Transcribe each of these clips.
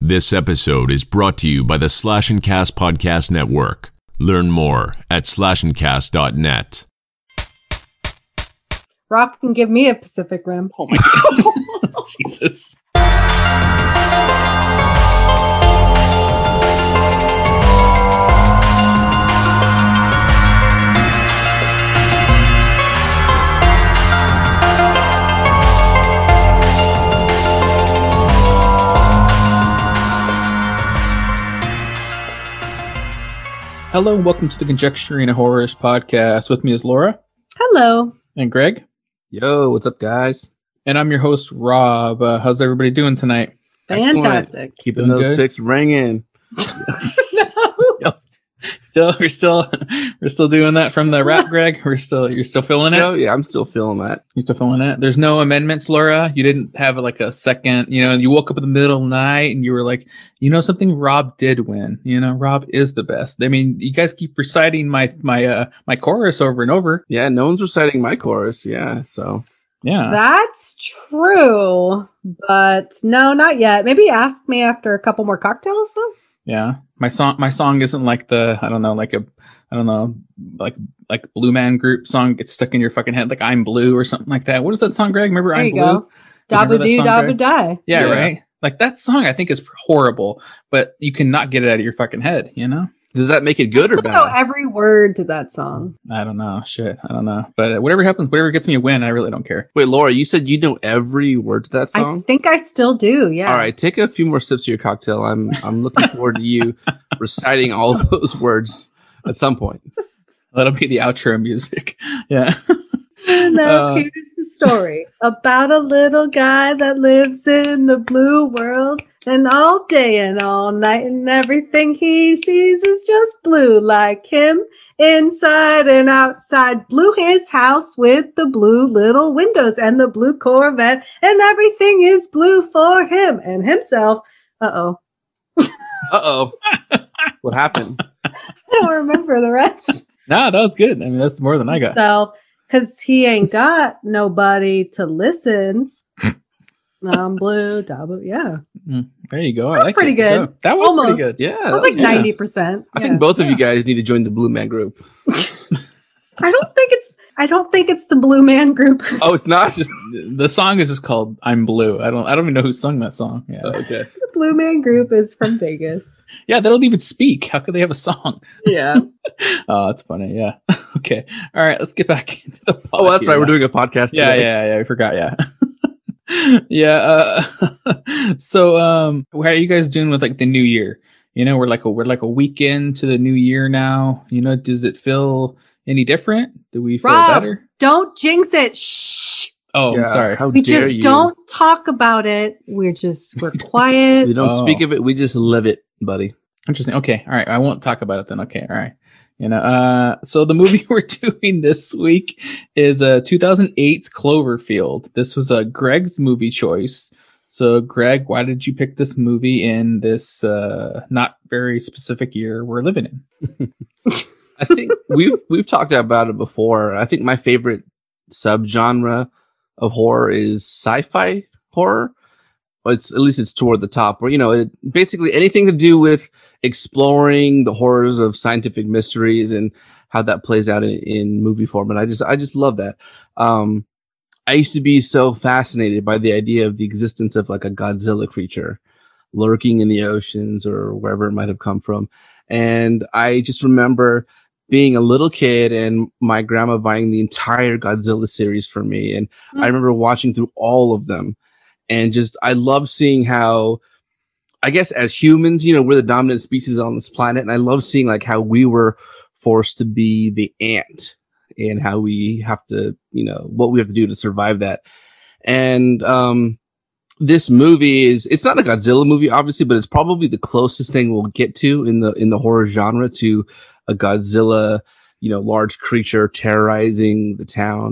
This episode is brought to you by the Slash and Cast Podcast Network. Learn more at slashandcast.net. Rock can give me a Pacific Rim. Oh my god. Jesus. Hello and welcome to the Conjecturing Horrors podcast. With me is Laura. Hello. And Greg. Yo, what's up, guys? And I'm your host, Rob. How's everybody doing tonight? Fantastic. Keeping Doing those good? picks ringing. We're still doing that from the rap, Greg. You're still feeling it? Oh, yeah, I'm still feeling that. You're still feeling it? There's no amendments, Laura? You didn't have like a second, you woke up in the middle of the night and you were like, something, Rob did win. Rob is the best. I mean, you guys keep reciting my chorus over and over. Yeah, no one's reciting my chorus. Yeah, so. Yeah. That's true. But no, not yet. Maybe ask me after a couple more cocktails, though. Yeah. My song isn't like like Blue Man Group song gets stuck in your fucking head, like I'm Blue or something like that. What is that song, Greg? Remember There I'm you Blue? go. Dabu doo, dabu die. Yeah, Yeah. right? Like that song I think is horrible, but you cannot get it out of your fucking head, Does that make it good I or still know bad? every word to that song. I don't know. Shit. I don't know. But whatever happens, whatever gets me a win, I really don't care. Wait, Laura, you said you know every word to that I song? think I still do, yeah. All right, take a few more sips of your cocktail. I'm looking forward to you reciting all of those words at some point. That'll be the outro music. Yeah. Now here's the story about a little guy that lives in the blue world, and all day and all night and everything he sees is just blue, like him inside and outside. Blue his house with the blue little windows and the blue Corvette, and everything is blue for him and himself. Uh-oh. What happened? I don't remember the rest. No, that was good. I mean, that's more than I got. So, because he ain't got nobody to listen. I'm blue, double, yeah. There you go. That was pretty good. That was Almost. pretty good. Yeah. That was like yeah. 90%. I think both of you guys need to join the Blue Man Group. I don't think it's the Blue Man Group. Oh, it's not? Just The song is just called "I'm Blue." I don't even know who sung that song. Yeah, okay. The Blue Man Group is from Vegas. yeah, they don't even speak. How could they have a song? Yeah. Oh, that's funny. Yeah. Okay. All right. Let's get back into the. Pod Oh, that's here right. We're now. doing a podcast Yeah, today. yeah. We forgot. Yeah. Yeah. So, how are you guys doing with like the new year? We're like a week into the new year now. Does it feel any different? Do we feel Rob, better? don't jinx it. Shh. Oh, Yeah, I'm sorry. How We dare just you? don't talk about it. We're quiet. We don't Oh. speak of it. We just live it, buddy. Interesting. Okay. All right. I won't talk about it then. Okay. All right. So the movie we're doing this week is 2008's Cloverfield. This was Greg's movie choice. So Greg, why did you pick this movie in this not very specific year we're living in? I think we've talked about it before. I think my favorite subgenre of horror is sci-fi horror. At least it's toward the top, where basically anything to do with exploring the horrors of scientific mysteries and how that plays out in movie form. And I just love that. I used to be so fascinated by the idea of the existence of like a Godzilla creature lurking in the oceans or wherever it might have come from. And I just remember being a little kid and my grandma buying the entire Godzilla series for me. And I remember watching through all of them. And I love seeing how, I guess as humans, we're the dominant species on this planet. And I love seeing like how we were forced to be the ant and how we have to, what we have to do to survive that. And, this movie it's not a Godzilla movie, obviously, but it's probably the closest thing we'll get to in the horror genre to a Godzilla, large creature terrorizing the town.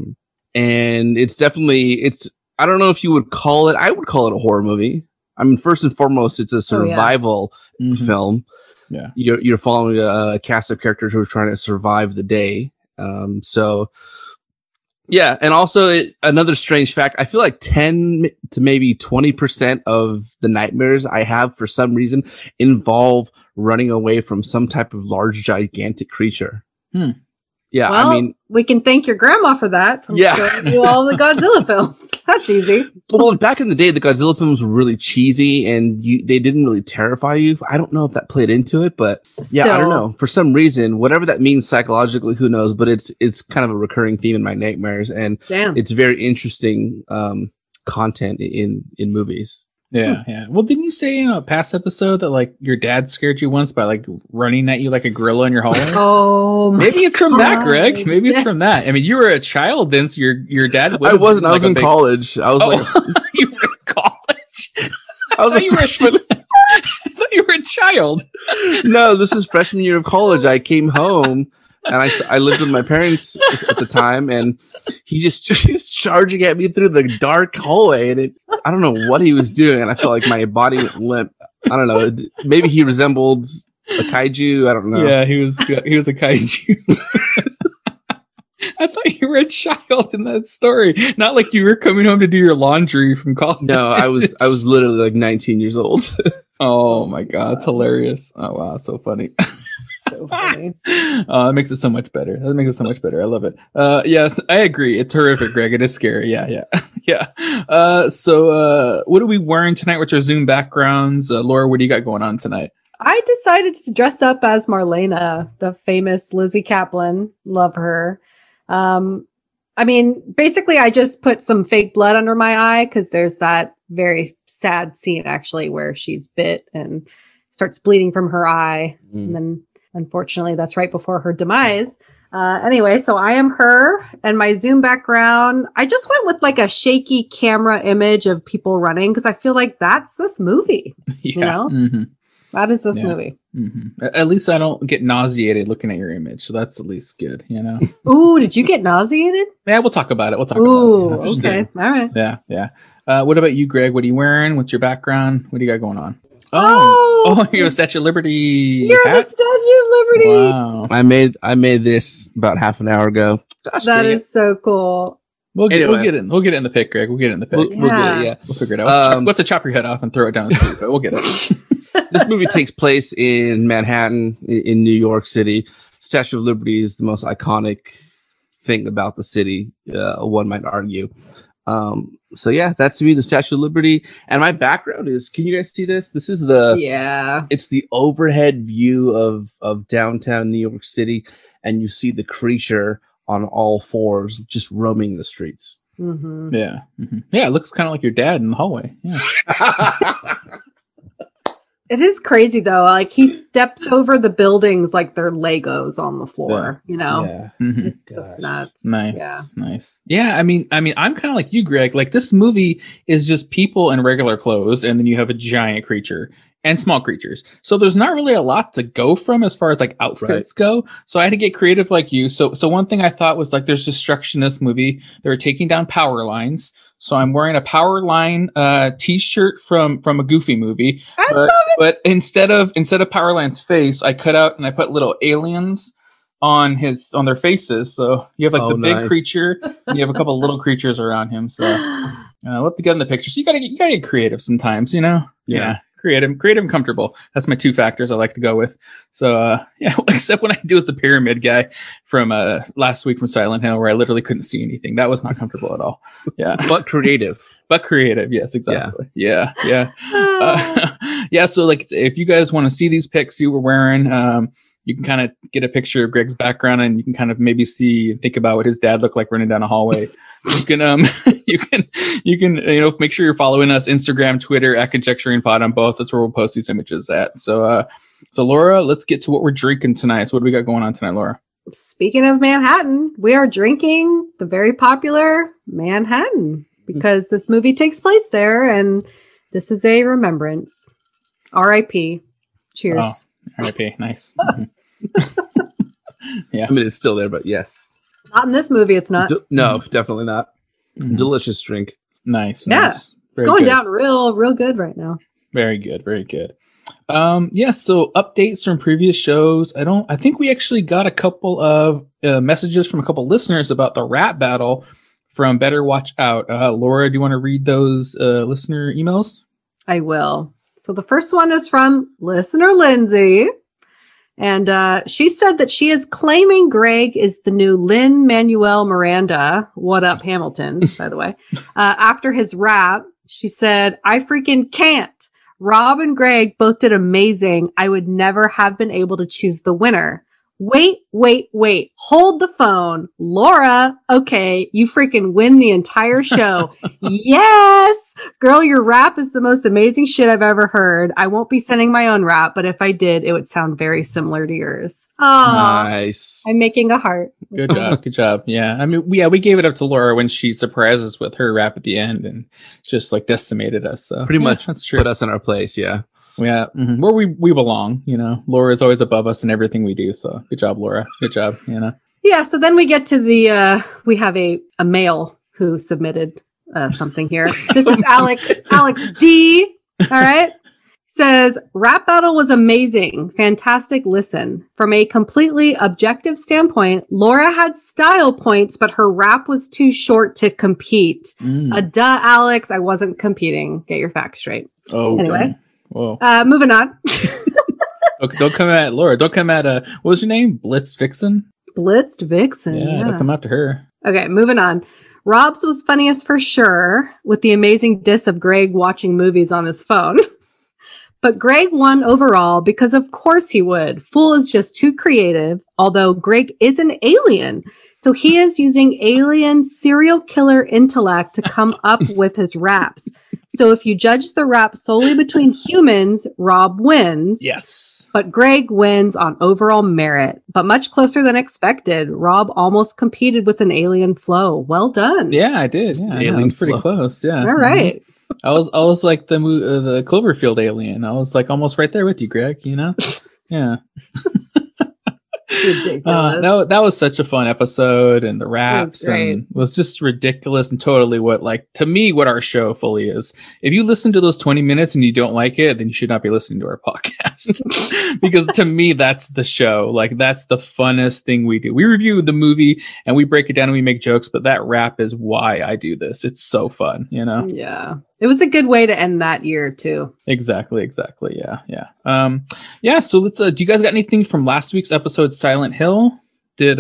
And it's definitely, I don't know if you would call it, I would call it a horror movie. I mean, first and foremost, it's a survival film. Yeah. You're following a cast of characters who are trying to survive the day. So Yeah, and also another strange fact, I feel like 10 to maybe 20% of the nightmares I have for some reason involve running away from some type of large, gigantic creature. Yeah, Well, I mean, we can thank your grandma for that from Yeah. showing you all the Godzilla films. That's easy. well, back in the day, the Godzilla films were really cheesy and they didn't really terrify you. I don't know if that played into it, but yeah, I don't Still. know. For some reason, whatever that means psychologically, who knows? But it's kind of a recurring theme in my nightmares, and Damn. it's very interesting content in movies. Yeah, yeah. Well, didn't you say in a past episode that like your dad scared you once by like running at you like a gorilla in your hallway? Oh, my Maybe it's from that, Greg. God. Maybe it's Yeah. from that. I mean, you were a child then, so your dad. I wasn't. I was in college. I was like, you were in college. I was thought a you were- freshman. I thought you were a child. No, this was freshman year of college. I came home and I lived with my parents at the time, and he's charging at me through the dark hallway, and I don't know what he was doing, and I felt like my body went limp. I don't know. Maybe he resembled a kaiju. I don't know. Yeah, he was a kaiju. I thought you were a child in that story, not like you were coming home to do your laundry from college. No, I was literally like 19 years old. Oh my god, it's hilarious! Oh wow, so funny. So funny. It makes it so much better. That makes it so much better. I love it. Yes, I agree. It's horrific, Greg. It is scary. Yeah. Yeah. So what are we wearing tonight with our Zoom backgrounds? Laura, what do you got going on tonight? I decided to dress up as Marlena, the famous Lizzie Kaplan. Love her. I mean, basically, I just put some fake blood under my eye because there's that very sad scene actually where she's bit and starts bleeding from her eye. And then unfortunately, that's right before her demise. Anyway, so I am her, and my Zoom background, I just went with like a shaky camera image of people running because I feel like that's this movie. Yeah. You know? Mhm. That is this Yeah. movie. At least I don't get nauseated looking at your image, so that's at least good. You know. Ooh, did you get nauseated? Yeah, we'll talk about it. Ooh, about it. Just okay. do- All right. Yeah. What about you, Greg? What are you wearing? What's your background? What do you got going on? Oh, you have a Statue of Liberty you're the hat? Statue of Liberty. Wow. I made this about half an hour ago. Gosh, That dang it. is so cool. We'll get Anyway. it. We'll get it in the pic, Greg. We'll get it in the pic. We'll get it, yeah. We'll figure it out. Um, We'll have to chop your head off and throw it down the street, but we'll get it. This movie takes place in Manhattan, in New York City. Statue of Liberty is the most iconic thing about the city, one might argue. So yeah, that's to me the Statue of Liberty. And my background is, can you guys see this? This is Yeah. it's the overhead view of downtown New York City, and you see the creature on all fours just roaming the streets. Mm-hmm. Yeah. Yeah, it looks kind of like your dad in the hallway. Yeah. It is crazy though. Like he steps over the buildings like they're Legos on the floor. You know, Yeah. Mhm. it's Gosh. nuts. Nice. Yeah. Nice. Yeah, I mean, I'm kind of like you, Greg. Like this movie is just people in regular clothes, and then you have a giant creature and small creatures. So there's not really a lot to go from as far as like outfits go. So I had to get creative like you. So one thing I thought was like there's destruction in this movie. They're taking down power lines. So I'm wearing a power line t-shirt from a Goofy movie. I love it. But instead of Powerline's face, I cut out and I put little aliens on their faces. So you have like the big nice. creature, and you have a couple little creatures around him. So we'll have to get in the picture. So you gotta get creative sometimes, you know? Yeah. Creative and comfortable. That's my two factors I like to go with. So yeah, except when I do as the pyramid guy from last week from Silent Hill, where I literally couldn't see anything. That was not comfortable at all. Yeah. But creative. But creative, yes, exactly. Yeah. Yeah. So like, if you guys want to see these pics you were wearing, you can kind of get a picture of Greg's background, and you can kind of maybe think about what his dad looked like running down a hallway. You can, you can, make sure you're following us Instagram, Twitter, at Conjecturing Pod on both. That's where we'll post these images at. So Laura, let's get to what we're drinking tonight. So what do we got going on tonight, Laura? Speaking of Manhattan, we are drinking the very popular Manhattan because this movie takes place there, and this is a remembrance. R.I.P. Cheers. R.I.P. Nice. Yeah. I mean, it's still there, but yes. Not in this movie, it's not. No, definitely not. Mhm. Delicious drink. Nice. Yeah. Nice. It's Very going good. down real good right now. Very good. Very good. So updates from previous shows. I think we actually got a couple of messages from a couple listeners about the rap battle from Better Watch Out. Laura, do you want to read those listener emails? I will. So the first one is from listener Lindsay. And she said that she is claiming Greg is the new Lin-Manuel Miranda. What up, Hamilton, by the way. After his rap, she said, I freaking can't. Rob and Greg both did amazing. I would never have been able to choose the winner. Wait. Hold the phone. Laura, okay, you freaking win the entire show. Yes! Girl, your rap is the most amazing shit I've ever heard. I won't be sending my own rap, but if I did, it would sound very similar to yours. Oh, nice. I'm making a heart. Good job. Good job. Yeah. I mean, we gave it up to Laura when she surprised us with her rap at the end and just like decimated us. So Pretty much that's true. put us in our place. Yeah. Yeah, where we belong, you know. Laura is always above us in everything we do. So good job, Laura. Good job, you know. Yeah. So then we get to the we have a male who submitted something here. This is Alex D. All right. Says rap battle was amazing, fantastic listen. From a completely objective standpoint, Laura had style points, but her rap was too short to compete. Duh, Alex, I wasn't competing. Get your facts straight. Oh, anyway. Whoa. Moving on. Okay, don't come at Laura. Don't come at what was your name? Blitz Vixen? Blitzed Vixen. Yeah, don't come after her. Okay, moving on. Rob's was funniest for sure, with the amazing diss of Greg watching movies on his phone. But Greg won overall because of course he would. Fool is just too creative, although Greg is an alien. So he is using alien serial killer intellect to come up with his raps. So if you judge the rap solely between humans, Rob wins. Yes. But Greg wins on overall merit, but much closer than expected. Rob almost competed with an alien flow. Well done. Yeah, I did. Yeah, it was pretty close. Yeah. All right. I was like the Cloverfield alien. I was like almost right there with you, Greg. You know. Yeah. Ridiculous. That was such a fun episode, and the raps and was just ridiculous and totally what our show fully is. If you listen to those 20 minutes and you don't like it, then you should not be listening to our podcast. Because to me, that's the show. Like that's the funnest thing we do. We review the movie and we break it down and we make jokes, but that rap is why I do this. It's so fun, you know? Yeah. It was a good way to end that year too. Exactly. Yeah. So let's, do you guys got anything from last week's episode, Silent Hill? Did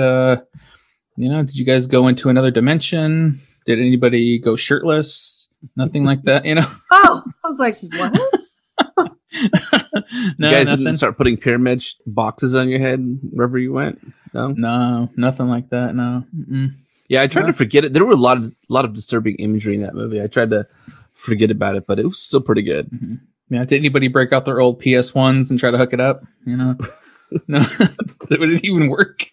you guys go into another dimension? Did anybody go shirtless? Nothing like that, you know? Oh, I was like, what? No, you guys didn't start putting pyramid boxes on your head wherever you went? No, nothing like that. No. Mm-mm. Yeah, I tried to forget it. There were a lot of disturbing imagery in that movie. I tried to forget about it, but it was still pretty good. Mm-hmm. Yeah, did anybody break out their old PS1s and try to hook it up? You know, no, would it even work?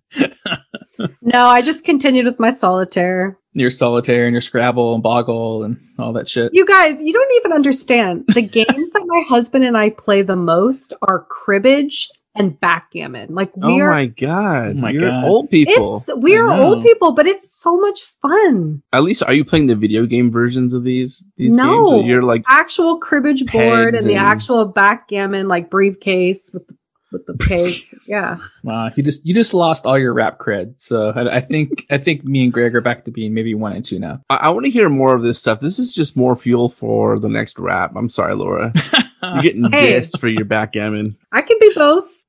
No, I just continued with my solitaire. Your solitaire and your Scrabble and Boggle and all that shit. You guys, you don't even understand. The games that my husband and I play the most are cribbage and backgammon. Like we're my god, old people. We are old people, but it's so much fun. At least, are you playing the video game versions of these no, games? Or you're like actual cribbage board and the actual backgammon like briefcase with the pegs. Yeah. You just lost all your rap cred. So I think me and Greg are back to being maybe 1 and 2 now. I want to hear more of this stuff. This is just more fuel for the next rap. I'm sorry, Laura. You're getting dissed for your backgammon. I can be both.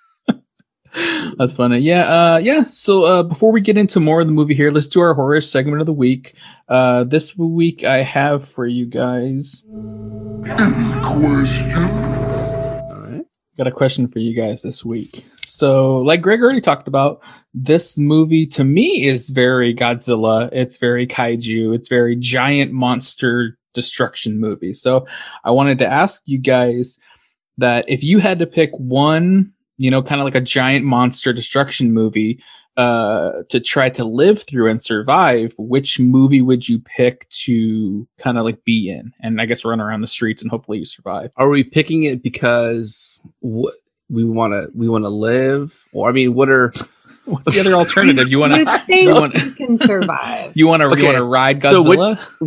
That's funny. Yeah. So before we get into more of the movie here, let's do our horror segment of the week. This week I have for you guys. Any question? Got a question for you guys this week. So, like Greg already talked about, this movie to me is very Godzilla. It's very kaiju. It's very giant monster destruction movie. So, I wanted to ask you guys that if you had to pick one, kind of like a giant monster destruction movie to try to live through and survive, which movie would you pick to kind of like be in and I guess run around the streets and hopefully you survive? Are we picking it because we want to live, or I mean, what's the other alternative? You want to you can survive. You want to ride Godzilla? So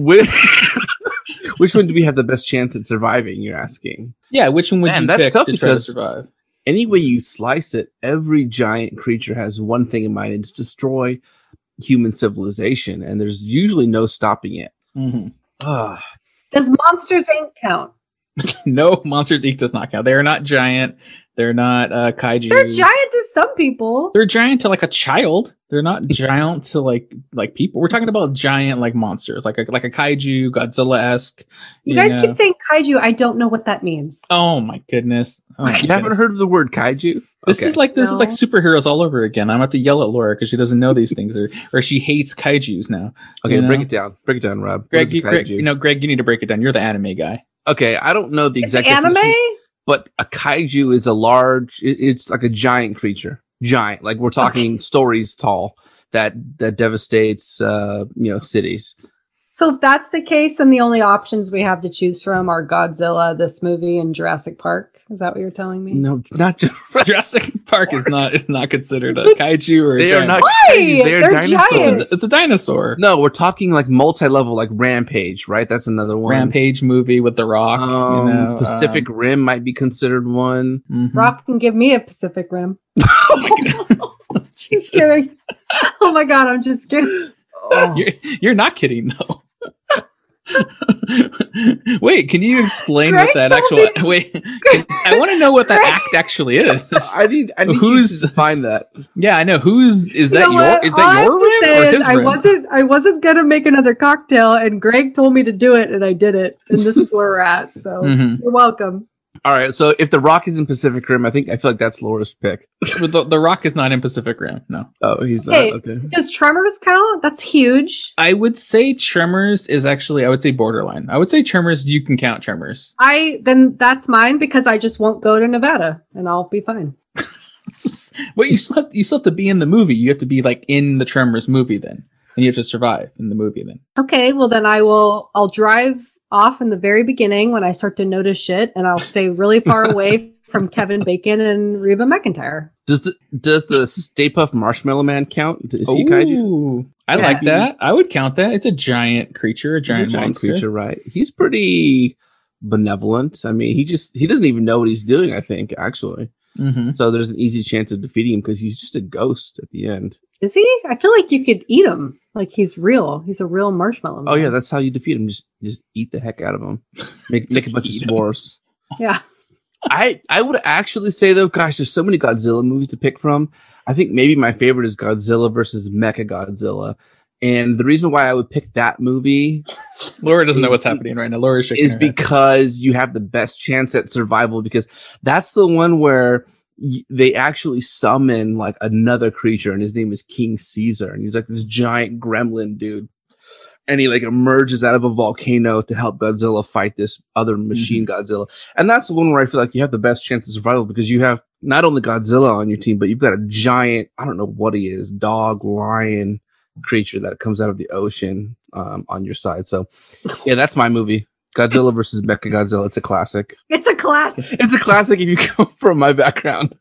which one do we have the best chance at surviving? You're asking. Yeah, which one would you pick tough to try to survive? Any way you slice it, every giant creature has one thing in mind: it's destroy human civilization, and there's usually no stopping it. Ah, Does Monsters Inc. count? No, Monsters Inc. does not count. They are not giant. They're not kaiju. They're giant to some people. They're giant to like a child. They're not giant to like people. We're talking about giant like monsters, like a kaiju, Godzilla-esque. You guys keep saying kaiju. I don't know what that means. Oh my goodness! Oh, my you haven't heard of the word kaiju? This is like No. superheroes all over again. I'm about to yell at Laura because she doesn't know these things, or she hates kaijus now. Okay, you know? break it down. Break it down, Rob. What Greg, is a Greg, kaiju? Greg, you need to break it down. You're the anime guy. Okay, I don't know the It's exact anime? definition, but a kaiju is it's like a giant creature. Giant. Like we're talking stories tall that devastates cities. So if that's the case, then the only options we have to choose from are Godzilla, this movie, and Jurassic Park. Is that what you're telling me? No, not just Jurassic Park is not considered a kaiju or a they are giant. not Why? kaiju, they're dinosaurs. giants. It's a dinosaur. No, we're talking like multi-level, like Rampage, right? That's another one. Rampage movie with The Rock. Pacific Rim might be considered one. Mhm. Rock can give me a Pacific Rim. Jesus. Just kidding. Oh my god, I'm just kidding. Oh. You're not kidding though. Wait, can you explain Greg what that told actual? me- Wait, I want to know what that Greg- act actually is. I need Who's- you to find that. Yeah, I know. Is You that know what? your All I have to rim say or is his I rim? wasn't gonna make another cocktail, and Greg told me to do it, and I did it, and this is where we're at. So Mhm. you're welcome. All right, so if The Rock is in Pacific Rim, I feel like that's Laura's pick. The Rock is not in Pacific Rim. No, Oh, he's not. Hey. Okay. Does Tremors count? That's huge. I would say Tremors is actually. I would say borderline. I would say Tremors. You can count Tremors. Then that's mine because I just won't go to Nevada, and I'll be fine. But you still have to be in the movie. You have to be like in the Tremors movie then, and you have to survive in the movie then. Okay, well then I'll drive off in the very beginning when I start to notice shit, and I'll stay really far away from Kevin Bacon and Reba McEntire. Does the Stay Puft Marshmallow Man count? Is he a kaiju? Ooh, I Yeah. like that. I would count that. It's a giant creature, a He's giant, monster. creature, right? He's pretty benevolent. I mean, he doesn't even know what he's doing, I think, actually. Mm-hmm. So there's an easy chance of defeating him because he's just a ghost at the end. Is he? I feel like you could eat him. Like he's real. He's a real marshmallow. Oh man. yeah, that's how you defeat him. Just eat the heck out of him. Make a Just bunch of eat 'em. s'mores. Yeah. I would actually say though, gosh, there's so many Godzilla movies to pick from. I think maybe my favorite is Godzilla versus Mechagodzilla. And the reason why I would pick that movie Laura doesn't know what's happening right now. Laura's shaking is her head. because you have the best chance at survival, because that's the one where they actually summon like another creature, and his name is King Caesar, and he's like this giant gremlin dude, and he like emerges out of a volcano to help Godzilla fight this other machine Godzilla. And that's the one where I feel like you have the best chance of survival, because you have not only Godzilla on your team, but you've got a giant, I don't know what he is, dog, lion creature that comes out of the ocean on your side. So yeah, that's my movie. Godzilla versus Mechagodzilla. It's a classic. It's a classic. It's a classic if you come from my background.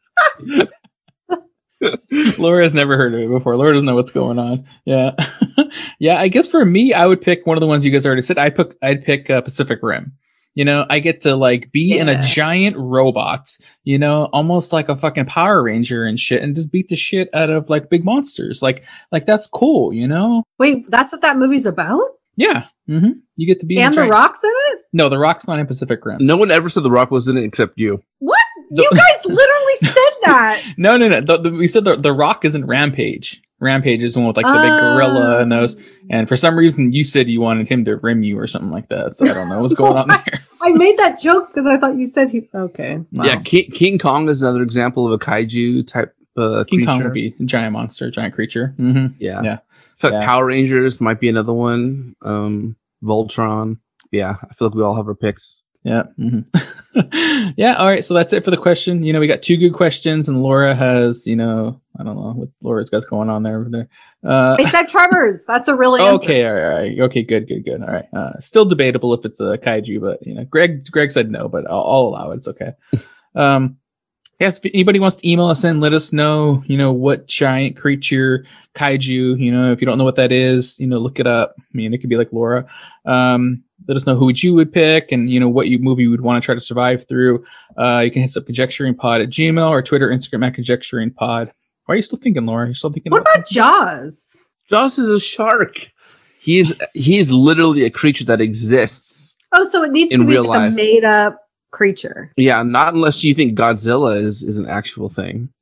Laura has never heard of it before. Laura doesn't know what's going on. Yeah. Yeah, I guess for me, I would pick one of the ones you guys already said. I'd pick Pacific Rim. You know, I get to like be in a Yeah. giant robot, you know, almost like a fucking Power Ranger and shit, and just beat the shit out of like big monsters. Like that's cool, you know? Wait, that's what that movie's about? Yeah. Mm-hmm. You get to be in And a The giant- Rock's in it? No, The Rock's not in Pacific Rim. No one ever said The Rock was in it except you. What? You guys literally said that. No. We said the Rock is in Rampage. Rampage is the one with like the big gorilla and those. And for some reason, you said you wanted him to rim you or something like that. So I don't know what's going on there. I made that joke because I thought you said he. Okay. Wow. Yeah, King Kong is another example of a kaiju type King creature. Kong would be a giant monster, giant creature. Mm-hmm. Yeah. Yeah. I feel like Yeah. Power Rangers might be another one. Voltron. Yeah, I feel like we all have our picks. Yeah. Mm-hmm. Yeah. All right. So that's it for the question. You know, we got 2 good questions, and Laura has, you know, I don't know what Laura's got going on there over there. I said Tremors. That's a real answer. Okay, all right. Okay, good. All right. Still debatable if it's a kaiju, but you know, Greg said no, but I'll allow it. It's okay. Yes, if anybody wants to email us in, let us know, you know, what giant creature, kaiju, you know, if you don't know what that is, you know, look it up. I mean, it could be like Laura. Let us know who you would pick and, you know, what movie you would want to try to survive through. You can hit us up conjecturingpod@gmail or Twitter, Instagram @conjecturingpod. Why are you still thinking, Laura? You're still thinking What about Jaws? Jaws is a shark. He's literally a creature that exists. Oh, so it needs In to be real like life. a made up creature. Yeah, not unless you think Godzilla is an actual thing.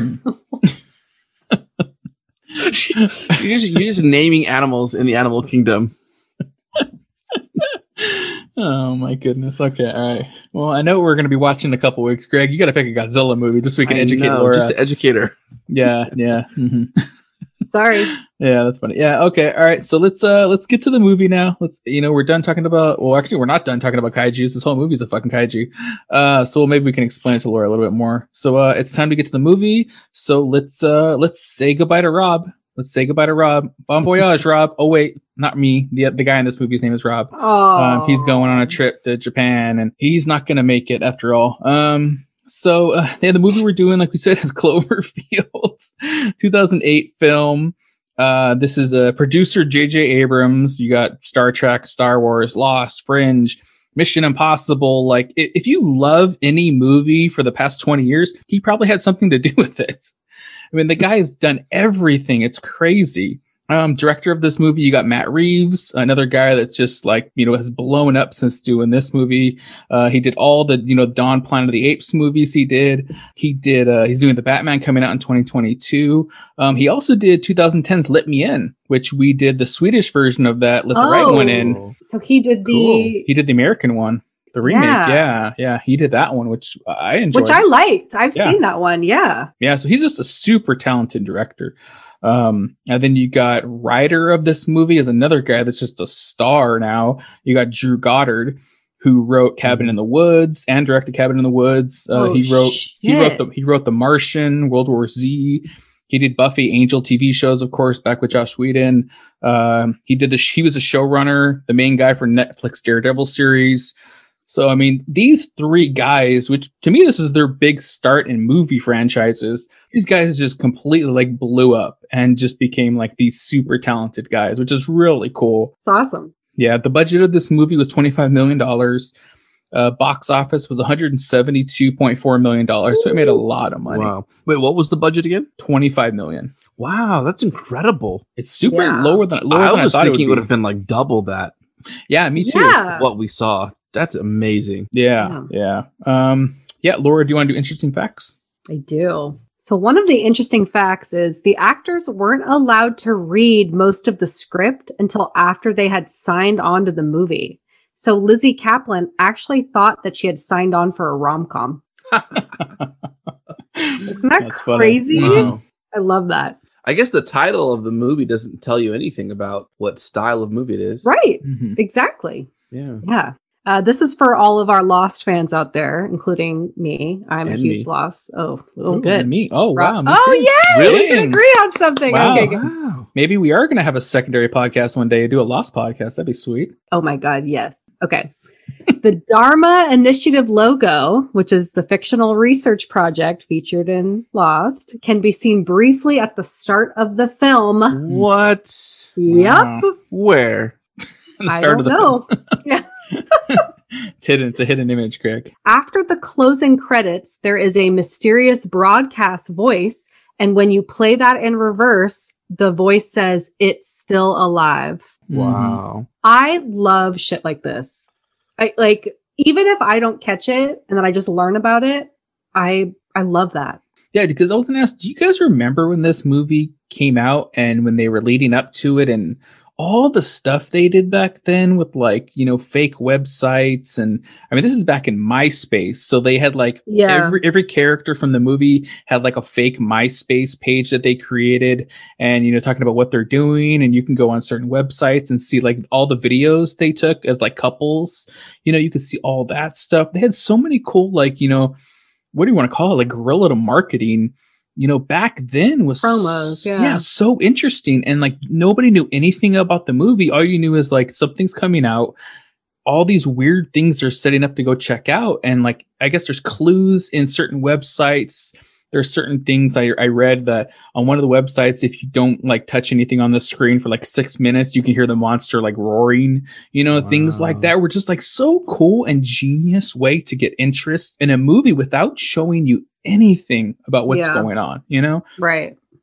You're just naming animals in the animal kingdom. Oh my goodness. Okay, all right. Well, I know we're going to be watching in a couple weeks. Greg, you got to pick a Godzilla movie just so we can educate Laura. Just to educate her. Yeah. Mm-hmm. Sorry. Yeah, that's funny. Yeah, okay. All right. So let's get to the movie now. We're done talking about, well, actually we're not done talking about kaiju. This whole movie's a fucking kaiju. So maybe we can explain it to Laura a little bit more. So it's time to get to the movie. So let's say goodbye to Rob. Let's say goodbye to Rob. Bon voyage, Rob. Oh wait, not me. The guy in this movie's name is Rob. Oh. He's going on a trip to Japan and he's not going to make it after all. So the movie we're doing, like we said, is Cloverfield, 2008 film. This is a producer, J.J. Abrams. You got Star Trek, Star Wars, Lost, Fringe, Mission Impossible. Like, if you love any movie for the past 20 years, he probably had something to do with it. I mean, the guy's done everything. It's crazy. Director of this movie, you got Matt Reeves, another guy that's just like, has blown up since doing this movie. He did all the, Dawn Planet of the Apes movies he's doing the Batman coming out in 2022. He also did 2010's Let Me In, which we did the Swedish version of that, Let the Right One In. So he did He did the American one. The remake, yeah, he did that one, which I enjoyed. Which I liked. I've seen that one, yeah. Yeah, so he's just a super talented director. And then you got writer of this movie is another guy that's just a star now. You got Drew Goddard, who wrote Cabin in the Woods and directed Cabin in the Woods. He wrote The Martian, World War Z. He did Buffy, Angel TV shows, of course, back with Joss Whedon. He was a showrunner, the main guy for Netflix Daredevil series. So, I mean, these three guys, which to me, this is their big start in movie franchises. These guys just completely like blew up and just became like these super talented guys, which is really cool. It's awesome. Yeah. The budget of this movie was $25 million. Box office was $172.4 million. So it made a lot of money. Wow. Wait, what was the budget again? $25 million. Wow. That's incredible. It's super lower than I was thought thinking it would have been like double that. Yeah, me too. Yeah. What we saw. That's amazing. Yeah. Laura, do you want to do interesting facts? I do. So one of the interesting facts is the actors weren't allowed to read most of the script until after they had signed on to the movie. So Lizzie Kaplan actually thought that she had signed on for a rom-com. Isn't that That's crazy? Wow. I love that. I guess the title of the movie doesn't tell you anything about what style of movie it is. Right. Mhm. Exactly. Yeah. Yeah. This is for all of our Lost fans out there, including me. I'm a And huge me. Lost. Oh, Ooh, good. Me? Oh, wow. Me Oh, too. yeah. Really? We can agree on something. Wow. Okay, good. Wow. Maybe we are going to have a secondary podcast one day, do a Lost podcast. That'd be sweet. Oh my God, yes. Okay. The Dharma Initiative logo, which is the fictional research project featured in Lost, can be seen briefly at the start of the film. What? Yep. Wow. Where? At the I start don't of the know. film. It's hidden. It's a hidden image, Greg. After the closing credits, there is a mysterious broadcast voice. And when you play that in reverse, the voice says, "It's still alive." Wow. I love shit like this. Even if I don't catch it and then I just learn about it, I love that. Yeah, because I was going to ask, do you guys remember when this movie came out and when they were leading up to it and all the stuff they did back then with fake websites? And I mean, this is back in MySpace. So they had every character from the movie had like a fake MySpace page that they created and, talking about what they're doing. And you can go on certain websites and see like all the videos they took as like couples, you could see all that stuff. They had so many cool, what do you want to call it? Like guerrilla marketing, back then was promos. So interesting. And like nobody knew anything about the movie. All you knew is like something's coming out. All these weird things are setting up to go check out. And like, I guess there's clues in certain websites. There's certain things I read that on one of the websites, if you don't like touch anything on the screen for like 6 minutes, you can hear the monster like roaring, things like that were just like so cool and genius way to get interest in a movie without showing you anything about what's going on, Right.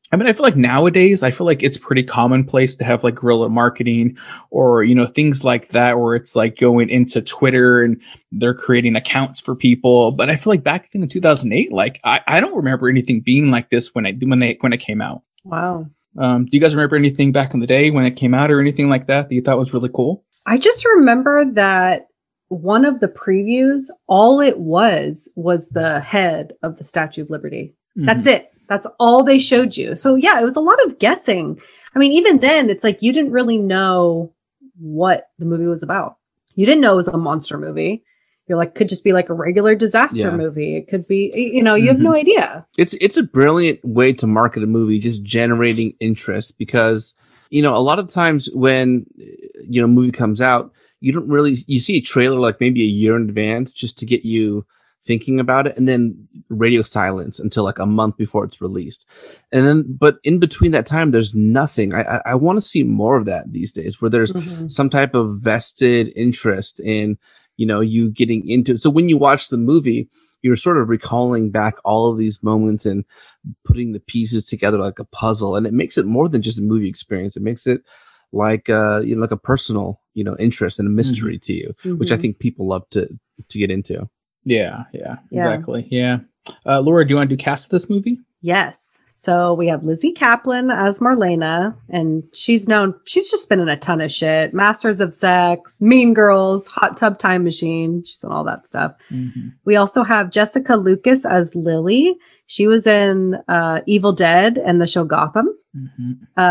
I mean, I feel like nowadays, I feel like it's pretty commonplace to have like guerrilla marketing or, things like that, where it's like going into Twitter and they're creating accounts for people. But I feel like back in 2008, like I don't remember anything being like this when it came out. Wow. Do you guys remember anything back in the day when it came out or anything like that you thought was really cool? I just remember that one of the previews, all it was the head of the Statue of Liberty. Mm-hmm. That's it. That's all they showed you. So yeah, it was a lot of guessing. I mean, even then, it's like you didn't really know what the movie was about. You didn't know it was a monster movie. You're like, could just be like a regular disaster movie. It could be, you have no idea. It's a brilliant way to market a movie, just generating interest, because, a lot of times when, a movie comes out, you see a trailer like maybe a year in advance just to get you thinking about it, and then radio silence until like a month before it's released. And then, but in between that time, there's nothing. I want to see more of that these days, where there's some type of vested interest in, you getting into it. So when you watch the movie, you're sort of recalling back all of these moments and putting the pieces together like a puzzle. And it makes it more than just a movie experience. It makes it like, like a personal, interest and a mystery to you, which I think people love to get into. Yeah, exactly. Yeah. Laura, do you want to do cast of this movie? Yes. So we have Lizzie Kaplan as Marlena, and she's just been in a ton of shit. Masters of Sex, Mean Girls, Hot Tub Time Machine. She's in all that stuff. Mm-hmm. We also have Jessica Lucas as Lily. She was in Evil Dead and the show Gotham. Mm-hmm.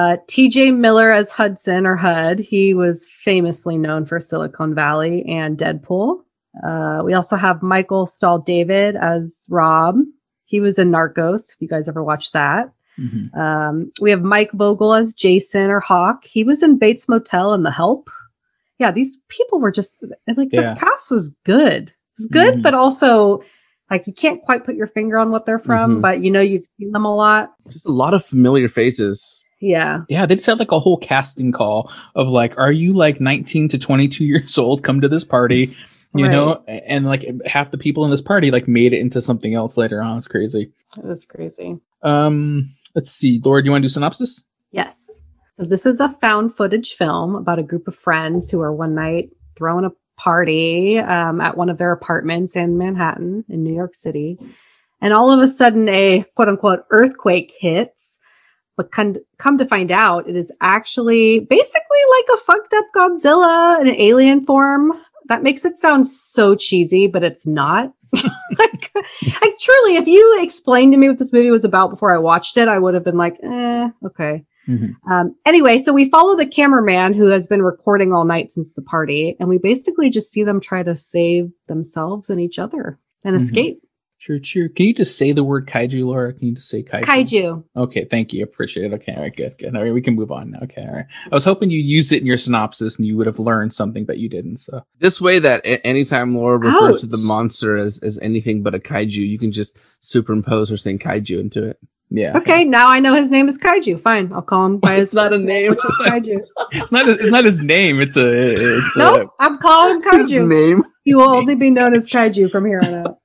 TJ Miller as Hudson or HUD. He was famously known for Silicon Valley and Deadpool. We also have Michael Stahl-David as Rob. He was in Narcos, if you guys ever watched that. Mm-hmm. We have Mike Vogel as Jason or Hawk. He was in Bates Motel and The Help. Yeah, these people were just like, this cast was good. It was good, but also like you can't quite put your finger on what they're from, but you've seen them a lot. Just a lot of familiar faces. Yeah. Yeah, they just had like a whole casting call of like, are you like 19 to 22 years old? Come to this party. And like half the people in this party like made it into something else later on. It's crazy. It was crazy. Let's see. Laura, do you want to do synopsis? Yes. So this is a found footage film about a group of friends who are one night throwing a party at one of their apartments in Manhattan in New York City. And all of a sudden a quote unquote earthquake hits. But come to find out, it is actually basically like a fucked up Godzilla in an alien form. That makes it sound so cheesy, but it's not. like truly, if you explained to me what this movie was about before I watched it, I would have been like, okay. Mm-hmm. Anyway, so we follow the cameraman who has been recording all night since the party, and we basically just see them try to save themselves and each other and escape. Sure. Can you just say the word kaiju, Laura? Can you just say kaiju? Kaiju. Okay, thank you. Appreciate it. Okay, all right, good. All right, we can move on now. Okay, all right. I was hoping you used it in your synopsis and you would have learned something, but you didn't. So this way that anytime Laura refers to the monster as anything but a kaiju, you can just superimpose her saying kaiju into it. Yeah. Okay, now I know his name is Kaiju. Fine, I'll call him by his not a name, which is Kaiju. It's not his name. Nope, I'm calling him Kaiju. His name. He will only be known as Kaiju from here on out.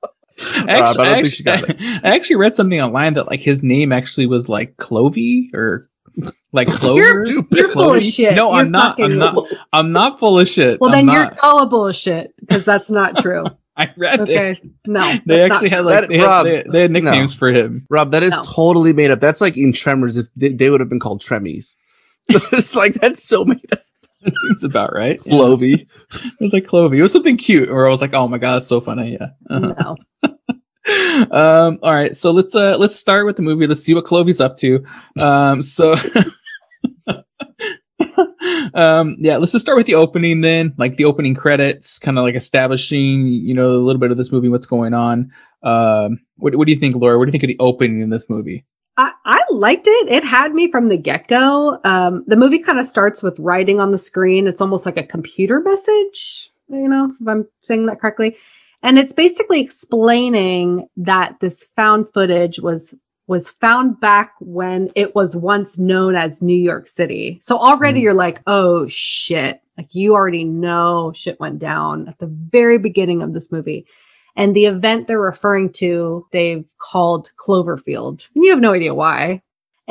I actually read something online that like his name actually was like Clovey or like Clover. You're full of shit. No, I'm not. I'm not full of shit. Well, then you're gullible as shit because that's not true. I read it. No, they actually had like they had nicknames for him. Rob, that is totally made up. That's like in Tremors. If they would have been called Tremmies. It's like that's so made up. That seems about right. Clovey. It was like Clovey. It was something cute, or I was like, oh my god, it's so funny. Yeah. No. All right, so let's start with the movie. Let's see what Clovey's up to. Let's just start with the opening then, like the opening credits, kind of like establishing, a little bit of this movie, what's going on. What do you think, Laura? What do you think of the opening in this movie? I liked it. It had me from the get-go. The movie kind of starts with writing on the screen. It's almost like a computer message, if I'm saying that correctly. And it's basically explaining that this found footage was found back when it was once known as New York City. So already you're like, oh shit. Like you already know shit went down at the very beginning of this movie. And the event they're referring to, they've called Cloverfield. And you have no idea why.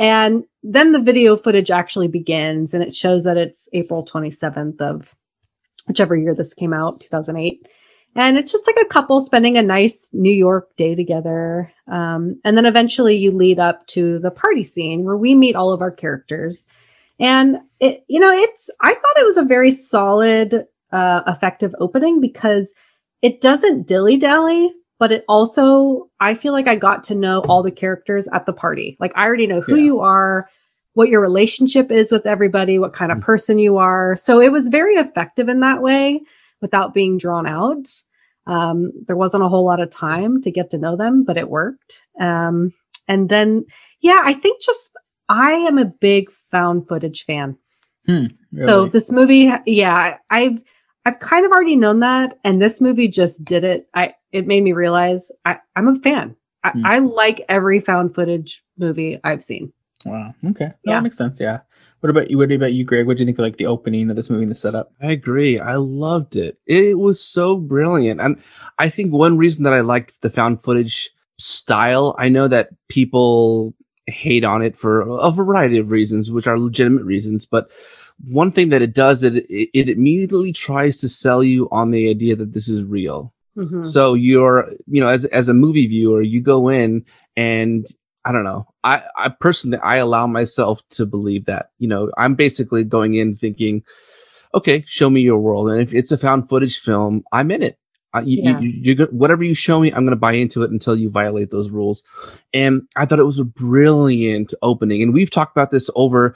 And then the video footage actually begins, and it shows that it's April 27th of whichever year this came out, 2008. And it's just like a couple spending a nice New York day together. And then eventually you lead up to the party scene where we meet all of our characters. And I thought it was a very solid, effective opening because it doesn't dilly-dally, but it also, I feel like I got to know all the characters at the party. Like I already know who you are, what your relationship is with everybody, what kind of person you are. So it was very effective in that way without being drawn out. There wasn't a whole lot of time to get to know them, but it worked. And then, I think I am a big found footage fan. Really? So this movie, I've kind of already known that. And this movie just did it. It made me realize I'm a fan. I like every found footage movie I've seen. Wow. Okay. No, that makes sense. Yeah. What about you, Greg? What do you think of like the opening of this movie and the setup? I agree. I loved it. It was so brilliant. And I think one reason that I liked the found footage style, I know that people hate on it for a variety of reasons, which are legitimate reasons. But one thing that it does, that it immediately tries to sell you on the idea that this is real. Mm-hmm. So you're, as a movie viewer, you go in and I don't know. I personally, I allow myself to believe that, I'm basically going in thinking, okay, show me your world. And if it's a found footage film, I'm in it. Whatever you show me, I'm going to buy into it until you violate those rules. And I thought it was a brilliant opening. And we've talked about this over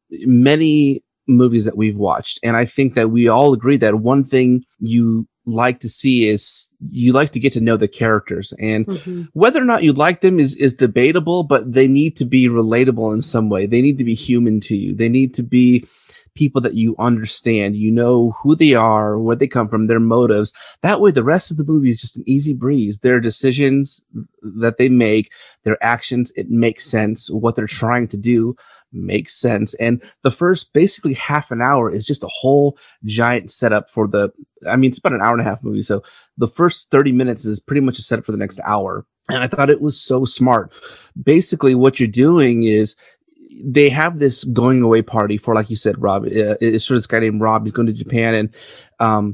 many movies that we've watched. And I think that we all agree that one thing you like to see is you like to get to know the characters, and whether or not you like them is debatable, but they need to be relatable in some way. They need to be human to you. They need to be people that you understand, who they are, where they come from, their motives. That way, the rest of the movie is just an easy breeze. Their decisions that they make, their actions, it makes sense. What they're trying to do makes sense. And the first basically half an hour is just a whole giant setup for it's about an hour and a half movie. So the first 30 minutes is pretty much a setup for the next hour. And I thought it was so smart. Basically what you're doing is they have this going away party for, like you said, Rob, it's sort of this guy named Rob. He's going to Japan, and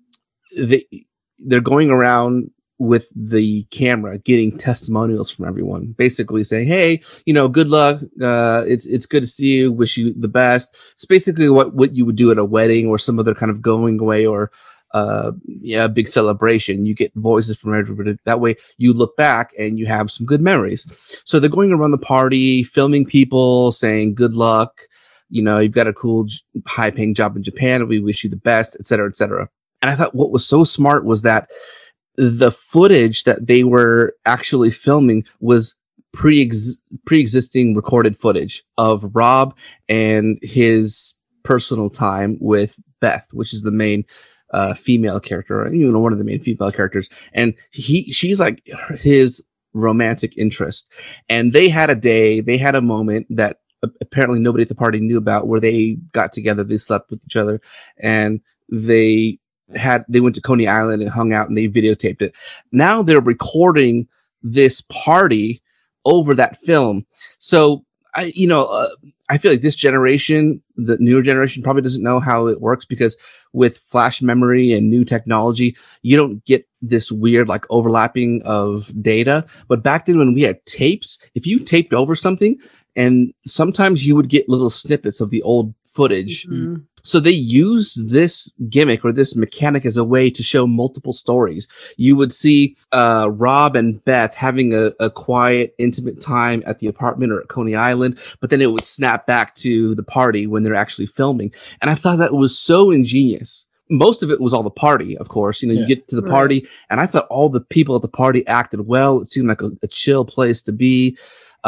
they're going around with the camera getting testimonials from everyone, basically saying, hey, good luck. It's good to see you. Wish you the best. It's basically what you would do at a wedding or some other kind of going away or a big celebration. You get voices from everybody. That way you look back and you have some good memories. So they're going around the party, filming people, saying good luck. You've got a cool high paying job in Japan. We wish you the best, et cetera, et cetera. And I thought what was so smart was that the footage that they were actually filming was pre-existing recorded footage of Rob and his personal time with Beth, which is the main female character, one of the main female characters. And she's like his romantic interest. And they had a moment that apparently nobody at the party knew about, where they got together, they slept with each other, and they went to Coney Island and hung out, and they videotaped it. Now they're recording this party over that film. So I feel like this generation, the newer generation, probably doesn't know how it works, because with flash memory and new technology, you don't get this weird like overlapping of data. But back then when we had tapes, if you taped over something, and sometimes you would get little snippets of the old footage. Mm-hmm. So they used this gimmick or this mechanic as a way to show multiple stories. You would see Rob and Beth having a quiet, intimate time at the apartment or at Coney Island, but then it would snap back to the party when they're actually filming. And I thought that was so ingenious. Most of it was all the party, of course. You get to the party, and I thought all the people at the party acted well. It seemed like a chill place to be.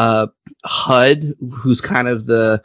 HUD, who's kind of the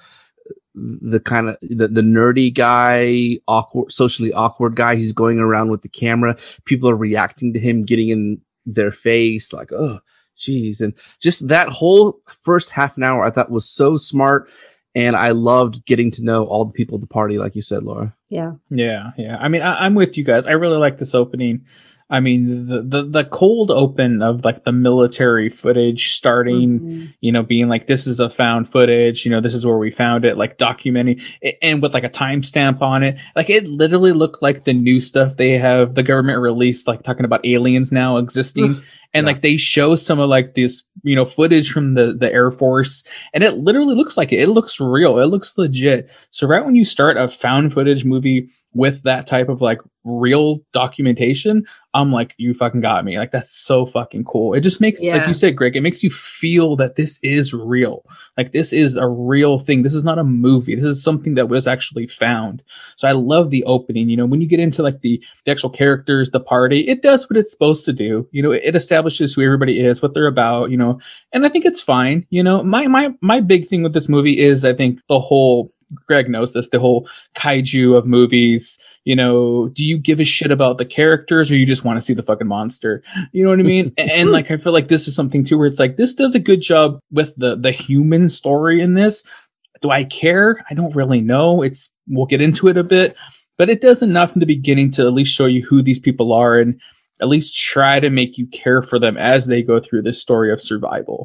nerdy guy, socially awkward guy. He's going around with the camera. People are reacting to him, getting in their face like, oh, geez. And just that whole first half an hour I thought was so smart. And I loved getting to know all the people at the party, like you said, Laura. Yeah. Yeah. Yeah. I mean, I'm with you guys. I really like this opening. I mean, the cold open of like the military footage starting, being like, this is a found footage, this is where we found it, like documenting and with like a timestamp on it. Like it literally looked like the new stuff they have the government released, like talking about aliens now existing. And like they show some of like this, footage from the Air Force, and it literally looks like it. It looks real. It looks legit. So right when you start a found footage movie with that type of like real documentation, I'm like, you fucking got me. Like that's so fucking cool. It just makes, like you said, Greg, it makes you feel that this is real. Like this is a real thing. This is not a movie. This is something that was actually found. So I love the opening. When you get into like the actual characters, the party, it does what it's supposed to do. It establishes who everybody is, what they're about, and I think it's fine. My big thing with this movie is, I think the whole, Greg knows this, the whole kaiju of movies. Do you give a shit about the characters, or you just want to see the fucking monster? You know what I mean? And like, I feel like this is something too, where it's like, this does a good job with the human story in this. Do I care? I don't really know. We'll get into it a bit, but it does enough in the beginning to at least show you who these people are and at least try to make you care for them as they go through this story of survival,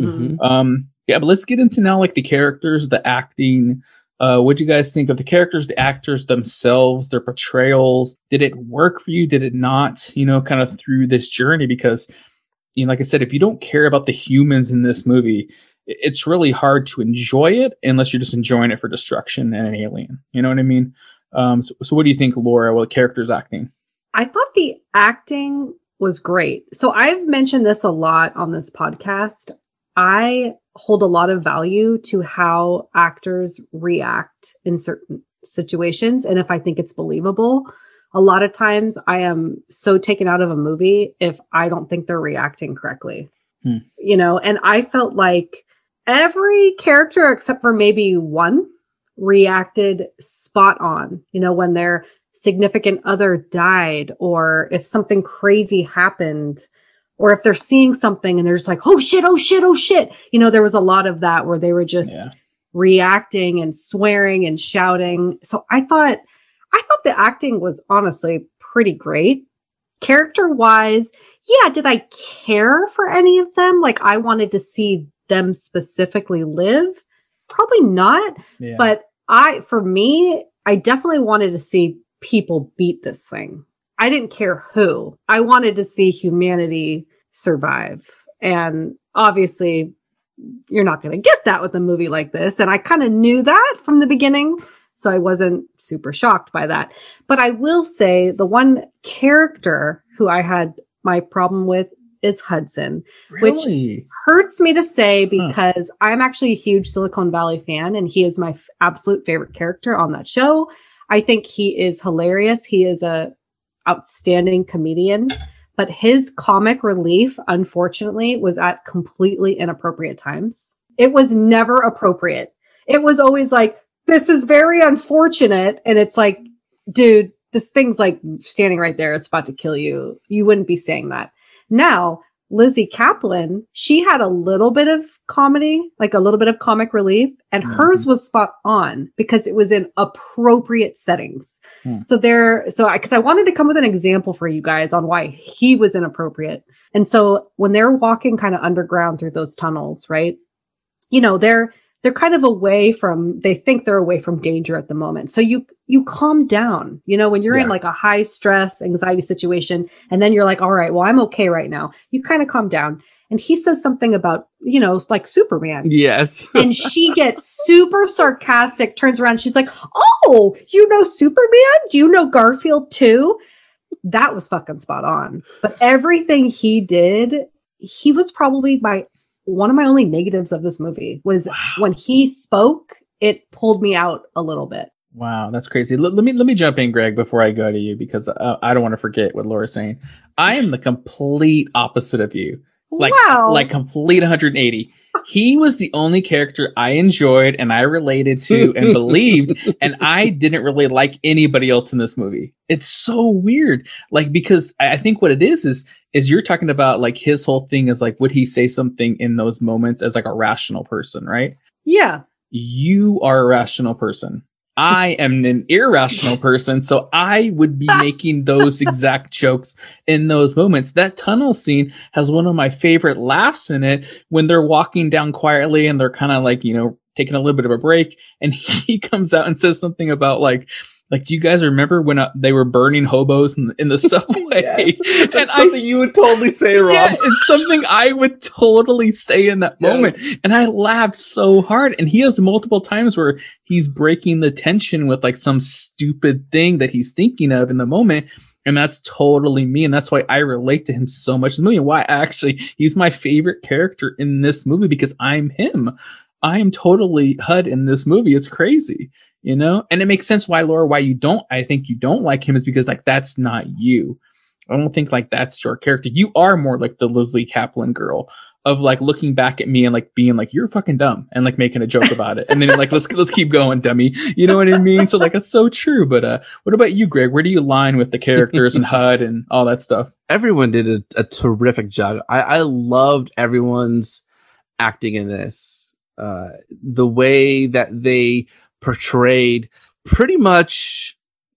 but let's get into now like the characters, the acting. What do you guys think of the characters, the actors themselves, their portrayals? Did it work for you? Did it not, kind of through this journey? Because, like I said, if you don't care about the humans in this movie, it's really hard to enjoy it unless you're just enjoying it for destruction and an alien. You know what I mean? So what do you think, Laura, what characters acting? I thought the acting was great. So I've mentioned this a lot on this podcast. I hold a lot of value to how actors react in certain situations. And if I think it's believable, a lot of times I am so taken out of a movie if I don't think they're reacting correctly, and I felt like every character except for maybe one reacted spot on, when their significant other died, or if something crazy happened, or if they're seeing something and they're just like, oh shit, oh shit, oh shit. There was a lot of that where they were just reacting and swearing and shouting. So I thought the acting was honestly pretty great. Character wise, did I care for any of them? Like I wanted to see them specifically live? Probably not. Yeah. But for me, I definitely wanted to see people beat this thing. I didn't care who. I wanted to see humanity survive. And obviously, you're not going to get that with a movie like this. And I kind of knew that from the beginning. So I wasn't super shocked by that. But I will say the one character who I had my problem with is Hudson, which hurts me to say because I'm actually a huge Silicon Valley fan and he is my absolute favorite character on that show. I think he is hilarious. He is a outstanding comedian, but his comic relief, unfortunately, was at completely inappropriate times. It was never appropriate. It was always like, this is very unfortunate. And it's like, dude, this thing's like standing right there. It's about to kill you. You wouldn't be saying that. Now, Lizzie Kaplan, she had a little bit of comedy, like a little bit of comic relief, and hers was spot on because it was in appropriate settings. Because I wanted to come with an example for you guys on why he was inappropriate. And so when they're walking kind of underground through those tunnels, right? They're kind of they think they're away from danger at the moment. So you calm down, when you're in like a high stress, anxiety situation, and then you're like, all right, well, I'm okay right now. You kind of calm down. And he says something about, like Superman. Yes. And she gets super sarcastic, turns around. She's like, oh, Superman? Do you know Garfield too? That was fucking spot on. But everything he did, he was probably one of my only negatives of this movie was when he spoke, it pulled me out a little bit. Wow, that's crazy. Let me jump in, Greg, before I go to you, because I don't want to forget what Laura's saying. I am the complete opposite of you. Like complete 180. He was the only character I enjoyed and I related to and believed, and I didn't really like anybody else in this movie. It's so weird. Like, because I think what it is you're talking about like his whole thing is like, would he say something in those moments as like a rational person, right? Yeah. You are a rational person. I am an irrational person, so I would be making those exact jokes in those moments. That tunnel scene has one of my favorite laughs in it when they're walking down quietly and they're kind of like, taking a little bit of a break. And he comes out and says something about like, do you guys remember when they were burning hobos in the subway? Yes, that's and something you would totally say, Rob. Yeah, it's something I would totally say in that moment. And I laughed so hard. And he has multiple times where he's breaking the tension with like some stupid thing that he's thinking of in the moment. And that's totally me. And that's why I relate to him so much in the movie. And why he's my favorite character in this movie, because I'm him. I am totally HUD in this movie. It's crazy. And it makes sense why, Laura, I think you don't like him is because like, that's not you. I don't think like that's your character. You are more like the Leslie Kaplan girl of like looking back at me and like being like, you're fucking dumb and like making a joke about it. And then like, let's keep going, dummy. You know what I mean? So like, it's so true. But, what about you, Greg? Where do you line with the characters and HUD and all that stuff? Everyone did a terrific job. I loved everyone's acting in this. The way that they portrayed pretty much,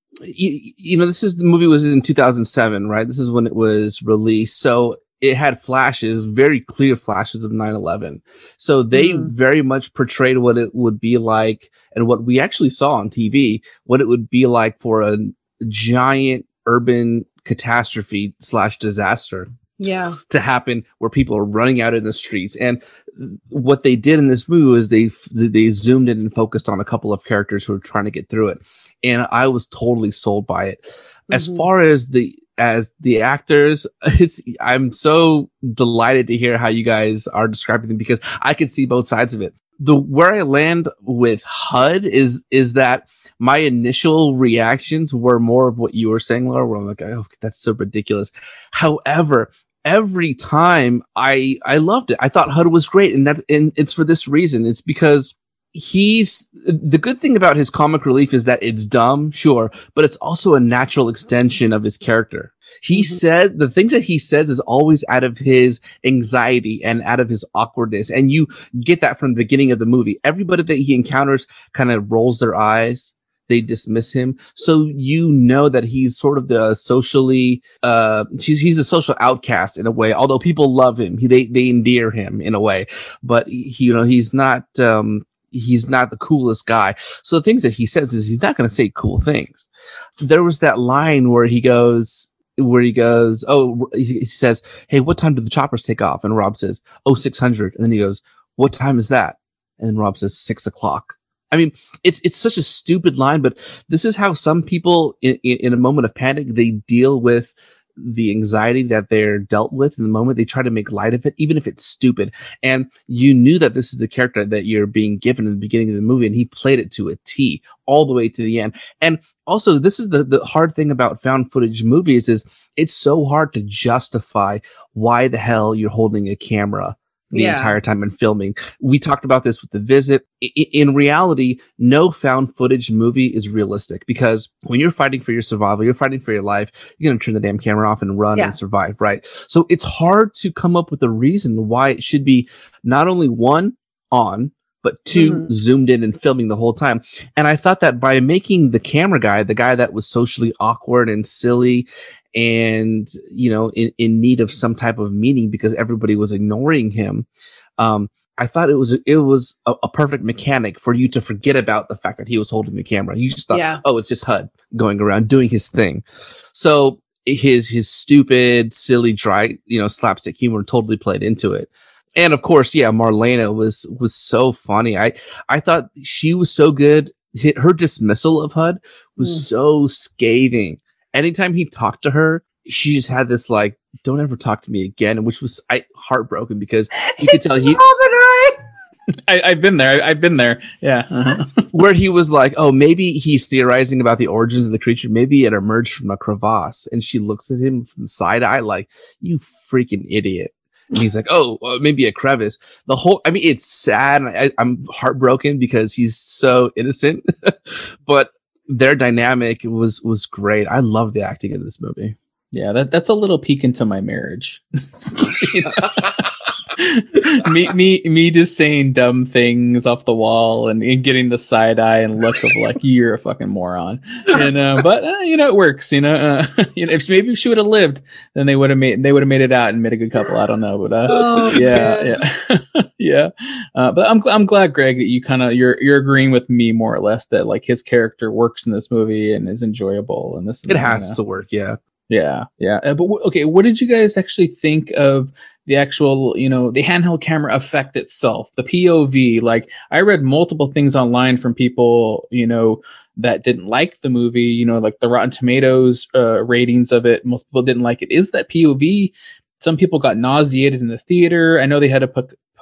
the movie was in 2007, right? This is when it was released. So it had flashes, very clear flashes of 9/11. So they very much portrayed what it would be like and what we actually saw on TV, what it would be like for a giant urban catastrophe / disaster. Yeah. To happen where people are running out in the streets. And what they did in this movie was they zoomed in and focused on a couple of characters who are trying to get through it. And I was totally sold by it. As far as the actors, I'm so delighted to hear how you guys are describing them because I can see both sides of it. Where I land with HUD is that my initial reactions were more of what you were saying, Laura, where I'm like, oh, that's so ridiculous. However, every time I loved it. I thought HUD was great. And it's for this reason. It's because the good thing about his comic relief is that it's dumb, sure, but it's also a natural extension of his character. He said the things that he says is always out of his anxiety and out of his awkwardness. And you get that from the beginning of the movie. Everybody that he encounters kind of rolls their eyes. They dismiss him. So that he's sort of the socially, he's a social outcast in a way, although people love him. They endear him in a way, but he's not the coolest guy. So the things that he says is he's not going to say cool things. There was that line where he says, hey, what time do the choppers take off? And Rob says, 600. And then he goes, what time is that? And then Rob says 6 o'clock. I mean, it's such a stupid line, but this is how some people in a moment of panic, they deal with the anxiety that they're dealt with in the moment. They try to make light of it, even if it's stupid. And you knew that this is the character that you're being given in the beginning of the movie, and he played it to a T all the way to the end. And also, this is the hard thing about found footage movies is it's so hard to justify why the hell you're holding a camera the entire time and filming. We talked about this with The Visit. In reality, no found footage movie is realistic because when you're fighting for your survival, you're fighting for your life, you're going to turn the damn camera off and run and survive, right? So it's hard to come up with a reason why it should be not only one, on, but two, zoomed in and filming the whole time. And I thought that by making the camera guy, the guy that was socially awkward and silly and, in need of some type of meaning because everybody was ignoring him. I thought it was a perfect mechanic for you to forget about the fact that he was holding the camera. You just thought, it's just HUD going around doing his thing. So his stupid, silly, dry, slapstick humor totally played into it. And of course, Marlena was so funny. I thought she was so good. Her dismissal of HUD was so scathing. Anytime he talked to her, she just had this like, don't ever talk to me again, which was heartbroken because you could tell I've been there. Yeah. Where he was like, oh, maybe he's theorizing about the origins of the creature. Maybe it emerged from a crevasse. And she looks at him from the side eye like, you freaking idiot. And he's like, maybe a crevice. It's sad. I'm heartbroken because he's so innocent, but their dynamic was great. I love the acting in this movie. Yeah, that's a little peek into my marriage. me just saying dumb things off the wall and getting the side eye and look of like, you're a fucking moron. And but it works. If maybe she would have lived, then they would have made it out and made a good couple. I don't know, but yeah. But I'm glad, Greg, that you're agreeing with me more or less that like his character works in this movie and is enjoyable, and this it has to work. Yeah. But okay, what did you guys actually think of the actual, the handheld camera effect itself, the POV? Like, I read multiple things online from people, that didn't like the movie, like the Rotten Tomatoes ratings of it. Most people didn't like it. Is that POV? Some people got nauseated in the theater. I know they had to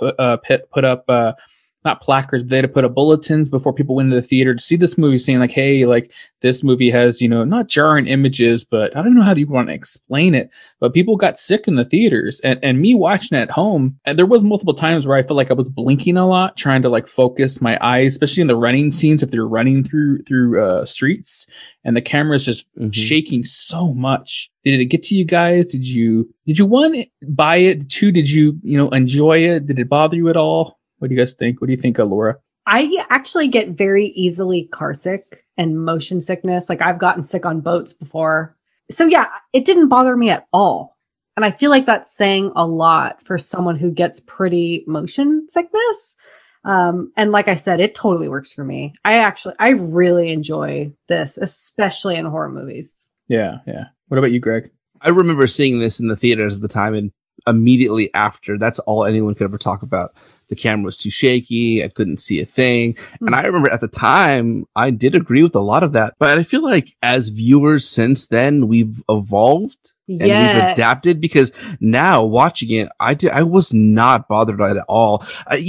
put up not placards, but they had to put up bulletins before people went into the theater to see this movie, saying like, hey, like this movie has, not jarring images, but I don't know how you want to explain it, but people got sick in the theaters, and me watching at home. And there was multiple times where I felt like I was blinking a lot, trying to like focus my eyes, especially in the running scenes, if they're running through streets and the camera's just shaking so much. Did it get to you guys? Did you one, buy it? Two, did you, enjoy it? Did it bother you at all? What do you guys think? What do you think, Laura? I actually get very easily car sick and motion sickness. Like, I've gotten sick on boats before. So yeah, it didn't bother me at all. And I feel like that's saying a lot for someone who gets pretty motion sickness. And like I said, it totally works for me. I really enjoy this, especially in horror movies. Yeah. What about you, Greg? I remember seeing this in the theaters at the time, and immediately after, that's all anyone could ever talk about. The camera was too shaky. I couldn't see a thing. And I remember at the time, I did agree with a lot of that. But I feel like as viewers since then, we've evolved and we've adapted, because now watching it, I was not bothered by it at all.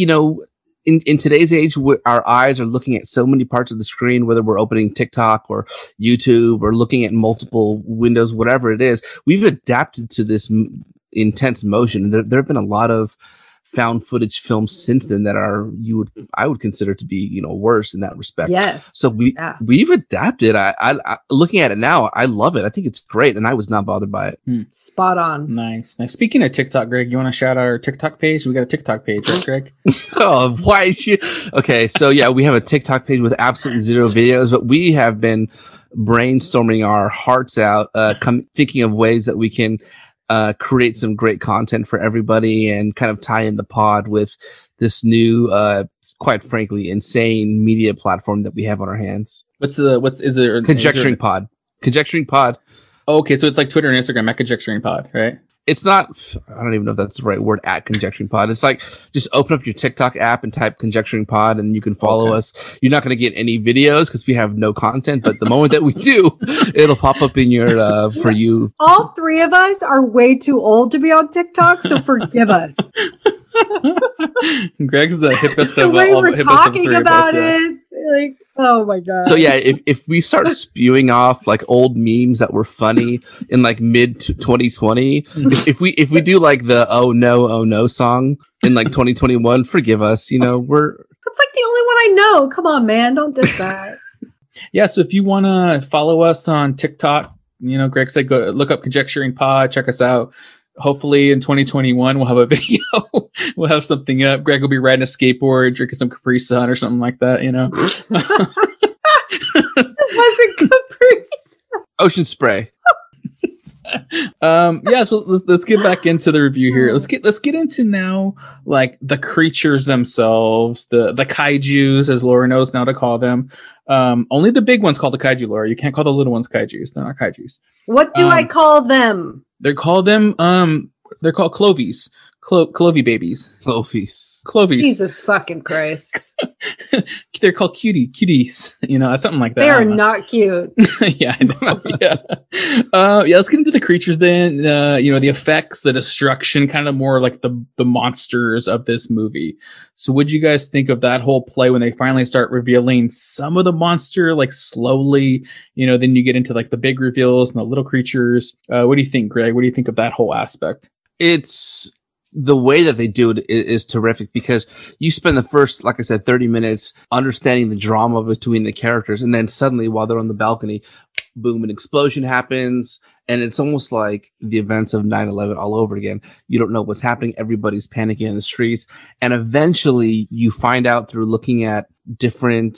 In today's age, our eyes are looking at so many parts of the screen, whether we're opening TikTok or YouTube or looking at multiple windows, whatever it is, we've adapted to this intense motion. There have been a lot of found footage films since then that I would consider to be, worse in that respect. Yes. So we've adapted. I looking at it now, I love it. I think it's great, and I was not bothered by it. Spot on. Nice. Speaking of TikTok, Greg, you want to shout out our TikTok page? We got a TikTok page, right, Greg? Oh, why is you? Okay, so yeah, we have a TikTok page with absolutely zero videos, but we have been brainstorming our hearts out, thinking of ways that we can create some great content for everybody and kind of tie in the pod with this new, quite frankly, insane media platform that we have on our hands. Is there? Conjecturing Pod. Conjecturing Pod. Okay, so it's like Twitter and Instagram at Conjecturing Pod, right? It's not, I don't even know if that's the right word, at Conjecturing Pod. It's like, just open up your TikTok app and type Conjecturing Pod, and you can follow us. You're not going to get any videos because we have no content, but the moment that we do, it'll pop up in your, for you. All three of us are way too old to be on TikTok, so forgive us. Greg's the hippest the of way all. We're talking about it. Like, oh my God. So yeah, if we start spewing off like old memes that were funny in like mid 2020, if we do like the oh no song in like 2021, forgive us. That's like the only one I know. Come on, man, don't dish that. Yeah, so if you want to follow us on TikTok, Greg said go look up Conjecturing Pod, check us out. Hopefully in 2021 we'll have a video. We'll have something up. Greg will be riding a skateboard, drinking some Capri Sun or something like that, It wasn't Capri Sun. Ocean Spray. So let's get back into the review here. Let's get into now like the creatures themselves, the kaijus, as Laura knows now to call them. Only the big ones call the kaiju, Laura. You can't call the little ones kaijus. They're not kaijus. What do I call them? They're called Clovies. Clovey babies. Clovies. Jesus fucking Christ. They're called cuties, something like that. They are not cute. Yeah, I know. Yeah. Let's get into the creatures then. The effects, the destruction, kind of more like the monsters of this movie. So what'd you guys think of that whole play when they finally start revealing some of the monster, like slowly, then you get into like the big reveals and the little creatures. What do you think, Greg? What do you think of that whole aspect? It's the way that they do it is terrific, because you spend the first, like I said, 30 minutes understanding the drama between the characters. And then suddenly while they're on the balcony, boom, an explosion happens And it's almost like the events of 9/11 all over again. You don't know what's happening. Everybody's panicking in the streets. And eventually you find out through looking at different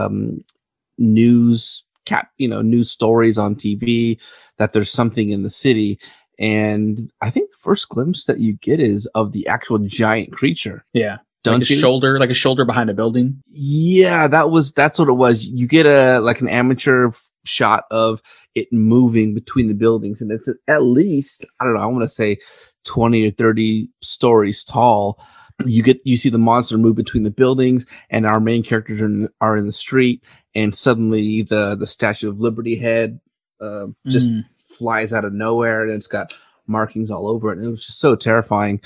news stories on TV that there's something in the city. And I think the first glimpse that you get is of the actual giant creature. Yeah. Don't like you? Like a shoulder behind a building. Yeah, that's what it was. You get an amateur shot of it moving between the buildings, and it's at least, I don't know, I want to say 20 or 30 stories tall. You see the monster move between the buildings, and our main characters are in the street, and suddenly the Statue of Liberty head just flies out of nowhere, and it's got markings all over it, and it was just so terrifying.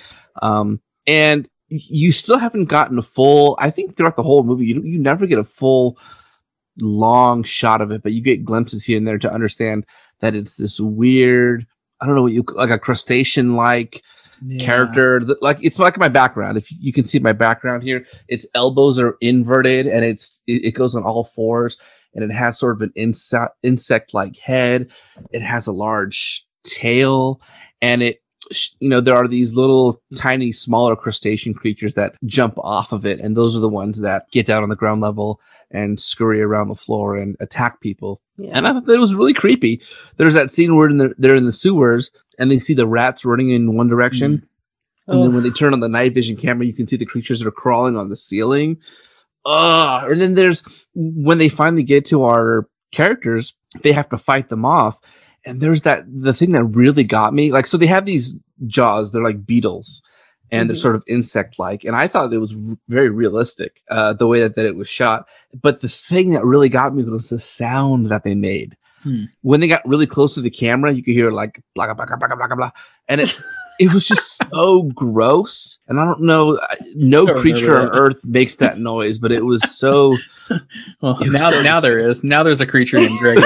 And you still haven't gotten a full, I think throughout the whole movie, you never get a full long shot of it, but you get glimpses here and there to understand that it's this weird, I don't know like a crustacean like character. Like it's like my background. If you can see my background here, its elbows are inverted and it goes on all fours, and it has sort of an insect like head. It has a large tail, and there are these little tiny, smaller crustacean creatures that jump off of it. And those are the ones that get down on the ground level and scurry around the floor and attack people. Yeah. And I thought that it was really creepy. There's that scene where they're in the sewers and they see the rats running in one direction. And then when they turn on the night vision camera, you can see the creatures that are crawling on the ceiling. And then when they finally get to our characters, they have to fight them off. And there's the thing that really got me. Like, so they have these jaws, they're like beetles, and they're sort of insect-like. And I thought it was very realistic, the way that it was shot. But the thing that really got me was the sound that they made. When they got really close to the camera, you could hear like blah, blah, blah, blah, blah, blah. And it was just so gross. And I don't know, no creature on Earth makes that noise, but it was so. Well, now there is. Now there's a creature named Greg.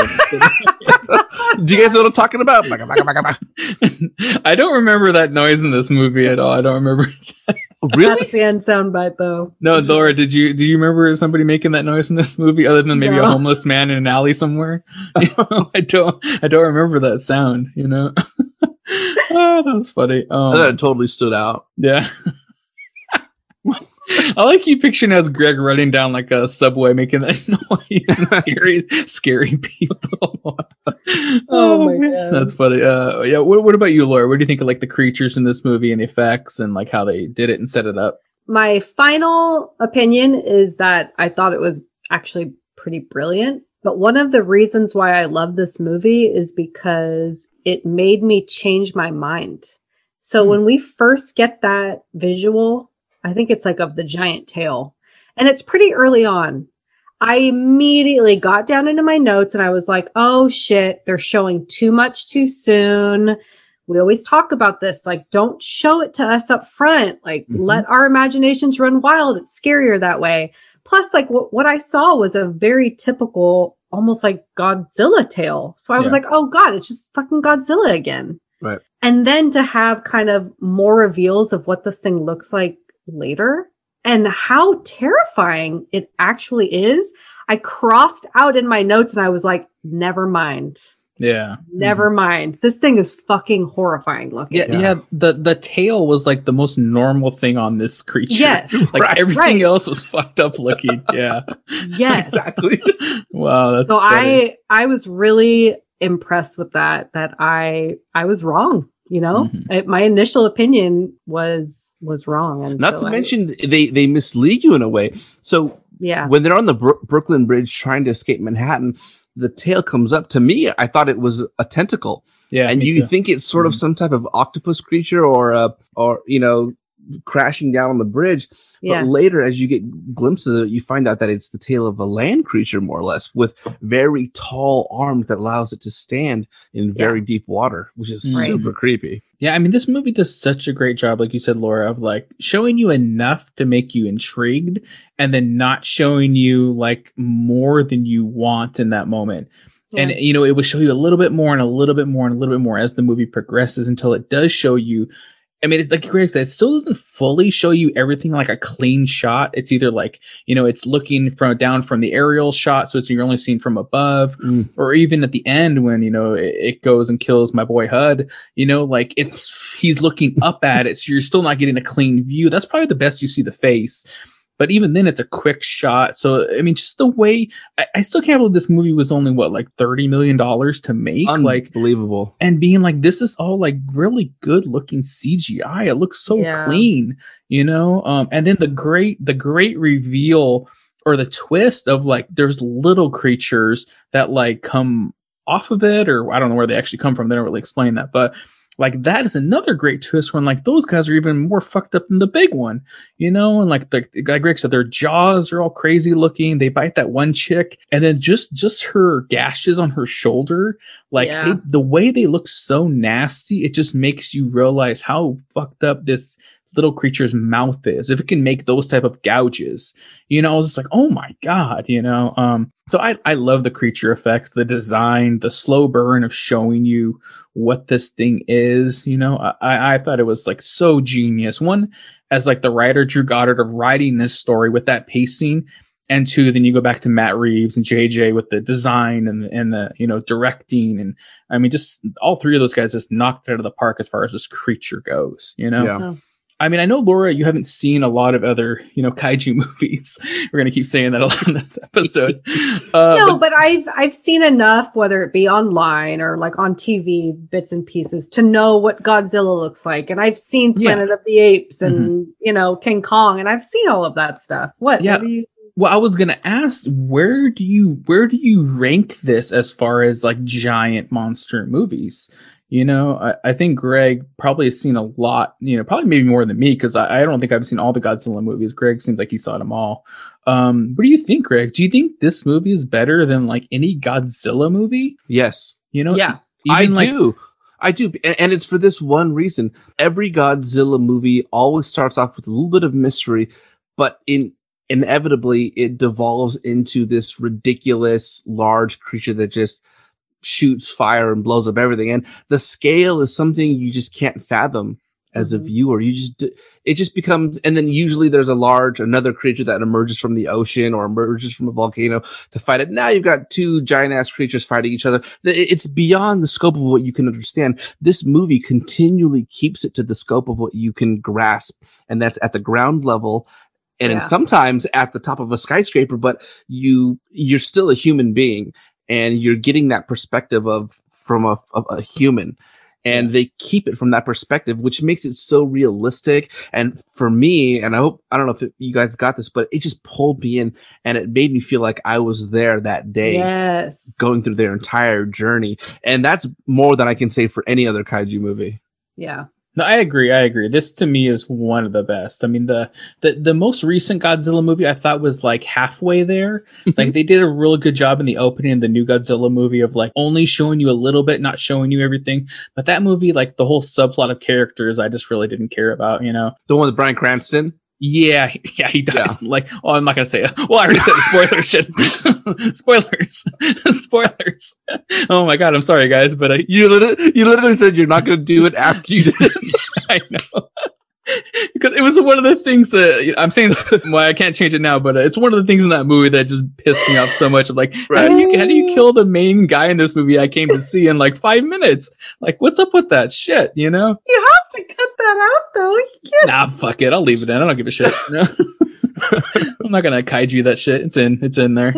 Do you guys know what I'm talking about? I don't remember that noise in this movie at all. I don't remember. Really? That's the end soundbite, though. No, Laura, do you remember somebody making that noise in this movie, other than maybe a homeless man in an alley somewhere? I don't remember that sound. Oh, that was funny. That totally stood out. Yeah. I like you picturing as Greg running down like a subway making that noise and scary people. Oh my God. That's funny. Yeah. What about you, Laura? What do you think of like the creatures in this movie and the effects and like how they did it and set it up? My final opinion is that I thought it was actually pretty brilliant. But one of the reasons why I love this movie is because it made me change my mind. So when we first get that visual, I think it's like of the giant tail, and it's pretty early on. I immediately got down into my notes and I was like, oh shit, they're showing too much too soon. We always talk about this. Like, don't show it to us up front. Like, let our imaginations run wild. It's scarier that way. Plus, like what I saw was a very typical, almost like Godzilla tail. So I was like, oh God, it's just fucking Godzilla again. Right. And then to have kind of more reveals of what this thing looks like later and how terrifying it actually is. I crossed out in my notes and I was like, never mind. Yeah. Never mind. This thing is fucking horrifying looking. Yeah. The tail was like the most normal thing on this creature. Yes. Like everything else was fucked up looking. Yeah. Yes. Exactly. Wow. That's so funny. I was really impressed with that I was wrong. My initial opinion was wrong. And not to mention they mislead you in a way. So when they're on the Brooklyn Bridge trying to escape Manhattan, the tail comes up. To me, I thought it was a tentacle. Yeah. And you think it's sort of some type of octopus creature or crashing down on the bridge. But later, as you get glimpses of it, you find out that it's the tail of a land creature, more or less, with very tall arms that allows it to stand in very deep water, which is super creepy. Yeah, I mean, this movie does such a great job, like you said, Laura, of like showing you enough to make you intrigued and then not showing you like more than you want in that moment. Yeah. And, it will show you a little bit more and a little bit more and a little bit more as the movie progresses until it does show you I mean, it's like Greg said, it still doesn't fully show you everything like a clean shot. It's either like, it's looking down from the aerial shot, so you're only seeing from above, or even at the end when, it goes and kills my boy Hud, like he's looking up at it, so you're still not getting a clean view. That's probably the best you see the face. But even then, it's a quick shot. So, I mean, just the way I still can't believe this movie was only like $30 million to make. Unbelievable. And being like, this is all like really good looking CGI. It looks so clean, and then the great reveal or the twist of like, there's little creatures that like come off of it, or I don't know where they actually come from. They don't really explain that, but like that is another great twist when like those guys are even more fucked up than the big one, and like the guy Greg said, their jaws are all crazy looking. They bite that one chick, and then just her gashes on her shoulder, like the way they look so nasty, it just makes you realize how fucked up this little creature's mouth is. If it can make those type of gouges, I was just like, oh my God, so I love the creature effects, the design, the slow burn of showing you what this thing is. I thought it was like so genius. One, as like the writer Drew Goddard of writing this story with that pacing, and two, then you go back to Matt Reeves and JJ with the design and the directing, and I mean, just all three of those guys just knocked it out of the park as far as this creature goes. Yeah. I mean, I know, Laura, you haven't seen a lot of other, kaiju movies. We're going to keep saying that a lot in this episode. No, but I've seen enough, whether it be online or like on TV, bits and pieces, to know what Godzilla looks like. And I've seen Planet of the Apes and, King Kong, and I've seen all of that stuff. What? Yeah. What do you... Well, I was going to ask, where do you rank this as far as like giant monster movies? I think Greg probably has seen a lot, probably maybe more than me, because I don't think I've seen all the Godzilla movies. Greg seems like he saw them all. What do you think, Greg? Do you think this movie is better than like any Godzilla movie? Yes. Yeah. I do. And it's for this one reason. Every Godzilla movie always starts off with a little bit of mystery, but inevitably it devolves into this ridiculous large creature that just shoots fire and blows up everything. And the scale is something you just can't fathom as a viewer. It just becomes, and then usually there's another creature that emerges from the ocean or emerges from a volcano to fight it. Now you've got two giant ass creatures fighting each other. It's beyond the scope of what you can understand. This movie continually keeps it to the scope of what you can grasp. And that's at the ground level. And then sometimes at the top of a skyscraper, but you're still a human being. And you're getting that perspective from a human, and they keep it from that perspective, which makes it so realistic. And for me, and I don't know if you guys got this, but it just pulled me in, and it made me feel like I was there that day, going through their entire journey. And that's more than I can say for any other kaiju movie. Yeah. No, I agree. This to me is one of the best. I mean, the most recent Godzilla movie I thought was like halfway there. Like they did a really good job in the opening of the new Godzilla movie of like only showing you a little bit, not showing you everything. But that movie, like the whole subplot of characters, I just really didn't care about, The one with Bryan Cranston? Yeah, he does. Yeah. Like, I'm not gonna say it. Well, I already said the spoilers. Spoilers. Oh my God, I'm sorry, guys, but you literally said you're not gonna do it after you did it. I know. Because it was one of the things that I'm saying. Well, I can't change it now, but it's one of the things in that movie that just pissed me off so much. I'm like, how do you kill the main guy in this movie I came to see in like 5 minutes? Like, what's up with that shit? You have to cut that out, though. Nah, fuck it. I'll leave it in. I don't give a shit. I'm not gonna kaiju that shit. It's in there.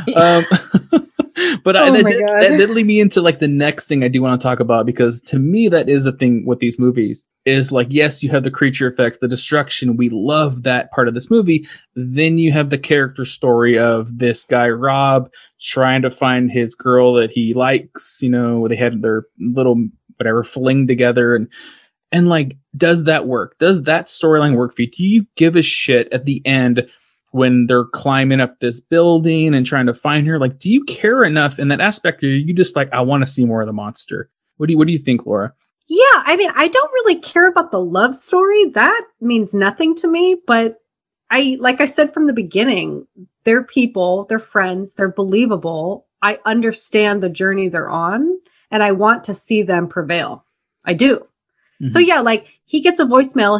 But that did lead me into like the next thing I do want to talk about, because to me that is the thing with these movies is like, yes, you have the creature effects, the destruction. We love that part of this movie. Then you have the character story of this guy Rob trying to find his girl that he likes. They had their little whatever fling together, and like, does that work? Does that storyline work for you? Do you give a shit at the end when they're climbing up this building and trying to find her? Like, do you care enough in that aspect, or are you just like, I want to see more of the monster? What do you think, Laura? Yeah, I mean, I don't really care about the love story. That means nothing to me, but like I said from the beginning, they're people, they're friends, they're believable. I understand the journey they're on, and I want to see them prevail. I do. So yeah, like he gets a voicemail.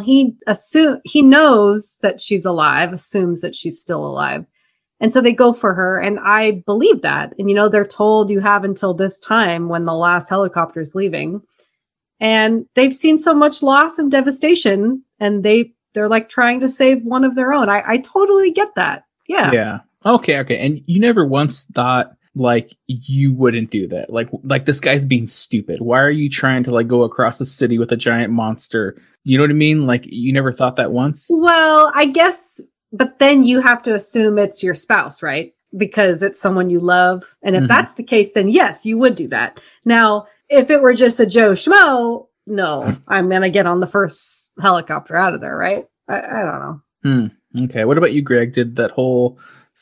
He knows that she's alive, assumes that she's still alive. And so they go for her. And I believe that. And, they're told you have until this time when the last helicopter is leaving. And they've seen so much loss and devastation. And they're like trying to save one of their own. I totally get that. Yeah. Yeah. Okay. And you never once thought like you wouldn't do that. Like this guy's being stupid. Why are you trying to like go across the city with a giant monster? You know what I mean? Like you never thought that once? Well, I guess, but then you have to assume it's your spouse, right? Because it's someone you love. And if that's the case, then yes, you would do that. Now, if it were just a Joe Schmo, no, I'm going to get on the first helicopter out of there, right? I don't know. Okay. What about you, Greg? Did that whole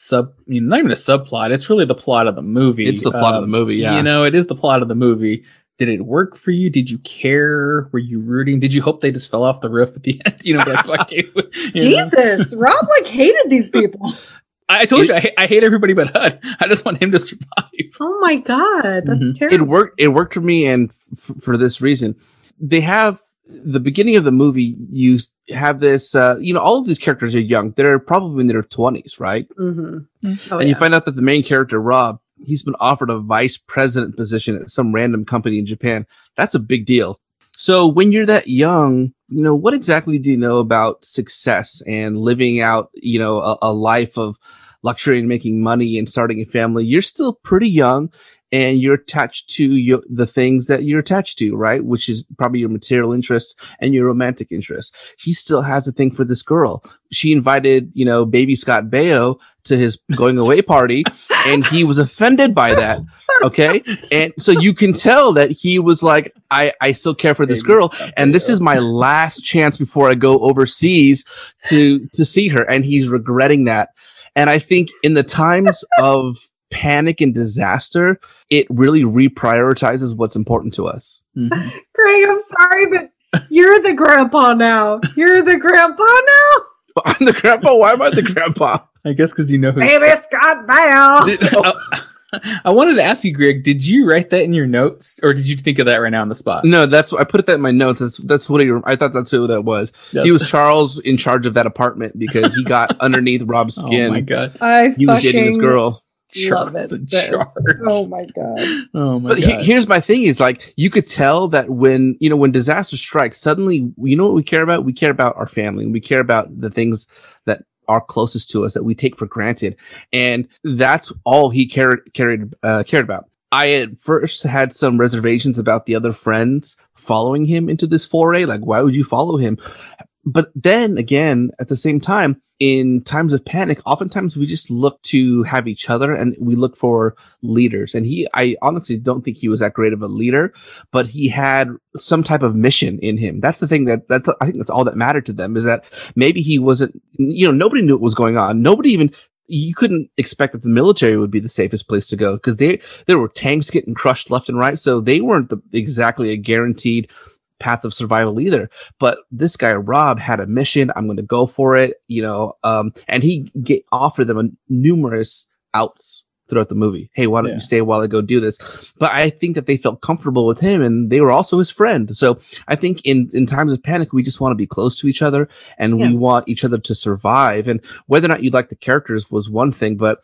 not even a subplot. It's really the plot of the movie. It's the plot of the movie. Yeah. It is the plot of the movie. Did it work for you? Did you care? Were you rooting? Did you hope they just fell off the roof at the end? Like fuck you. Jesus, Rob like hated these people. I told you I hate everybody but HUD. I just want him to survive. Oh my God, that's terrible. It worked for me, and for this reason, they have the beginning of the movie. You have this, all of these characters are young. They're probably in their 20s, right? Mm-hmm. And you find out that the main character, Rob, he's been offered a vice president position at some random company in Japan. That's a big deal. So when you're that young, what exactly do you know about success and living out, a life of luxury and making money and starting a family? You're still pretty young. And you're attached to the things that you're attached to, right? Which is probably your material interests and your romantic interests. He still has a thing for this girl. She invited, baby Scott Baio to his going away party, and he was offended by that. Okay. And so you can tell that he was like, I still care for this girl. And this is my last chance before I go overseas to see her. And he's regretting that. And I think in the times of panic and disaster, it really reprioritizes what's important to us. Greg, I'm sorry, but you're the grandpa now. You're the grandpa now? I'm the grandpa? Why am I the grandpa? I guess because you know who. Baby Scott Baio. I wanted to ask you, Greg, did you write that in your notes, or did you think of that right now on the spot? No, I put that in my notes. That's what I thought that's who that was. He was Charles in charge of that apartment because he got underneath Rob's skin. Oh my God. He was dating this girl. Love it. Oh my God. Oh my God. But here's my thing is like, you could tell that when disaster strikes, suddenly, what we care about? We care about our family. We care about the things that are closest to us that we take for granted. And that's all he cared about. I at first had some reservations about the other friends following him into this foray. Like, why would you follow him? But then again, at the same time, in times of panic, oftentimes we just look to have each other and we look for leaders. And I honestly don't think he was that great of a leader, but he had some type of mission in him. That's the thing that I think that's all that mattered to them, is that maybe he wasn't, nobody knew what was going on. You couldn't expect that the military would be the safest place to go because there were tanks getting crushed left and right. So they weren't exactly a guaranteed path of survival either. But this guy, Rob, had a mission. I'm going to go for it, and he offered them numerous outs throughout the movie. Hey, why don't you stay while I go do this? But I think that they felt comfortable with him and they were also his friend. So I think in times of panic, we just want to be close to each other and we want each other to survive. And whether or not you like the characters was one thing, but,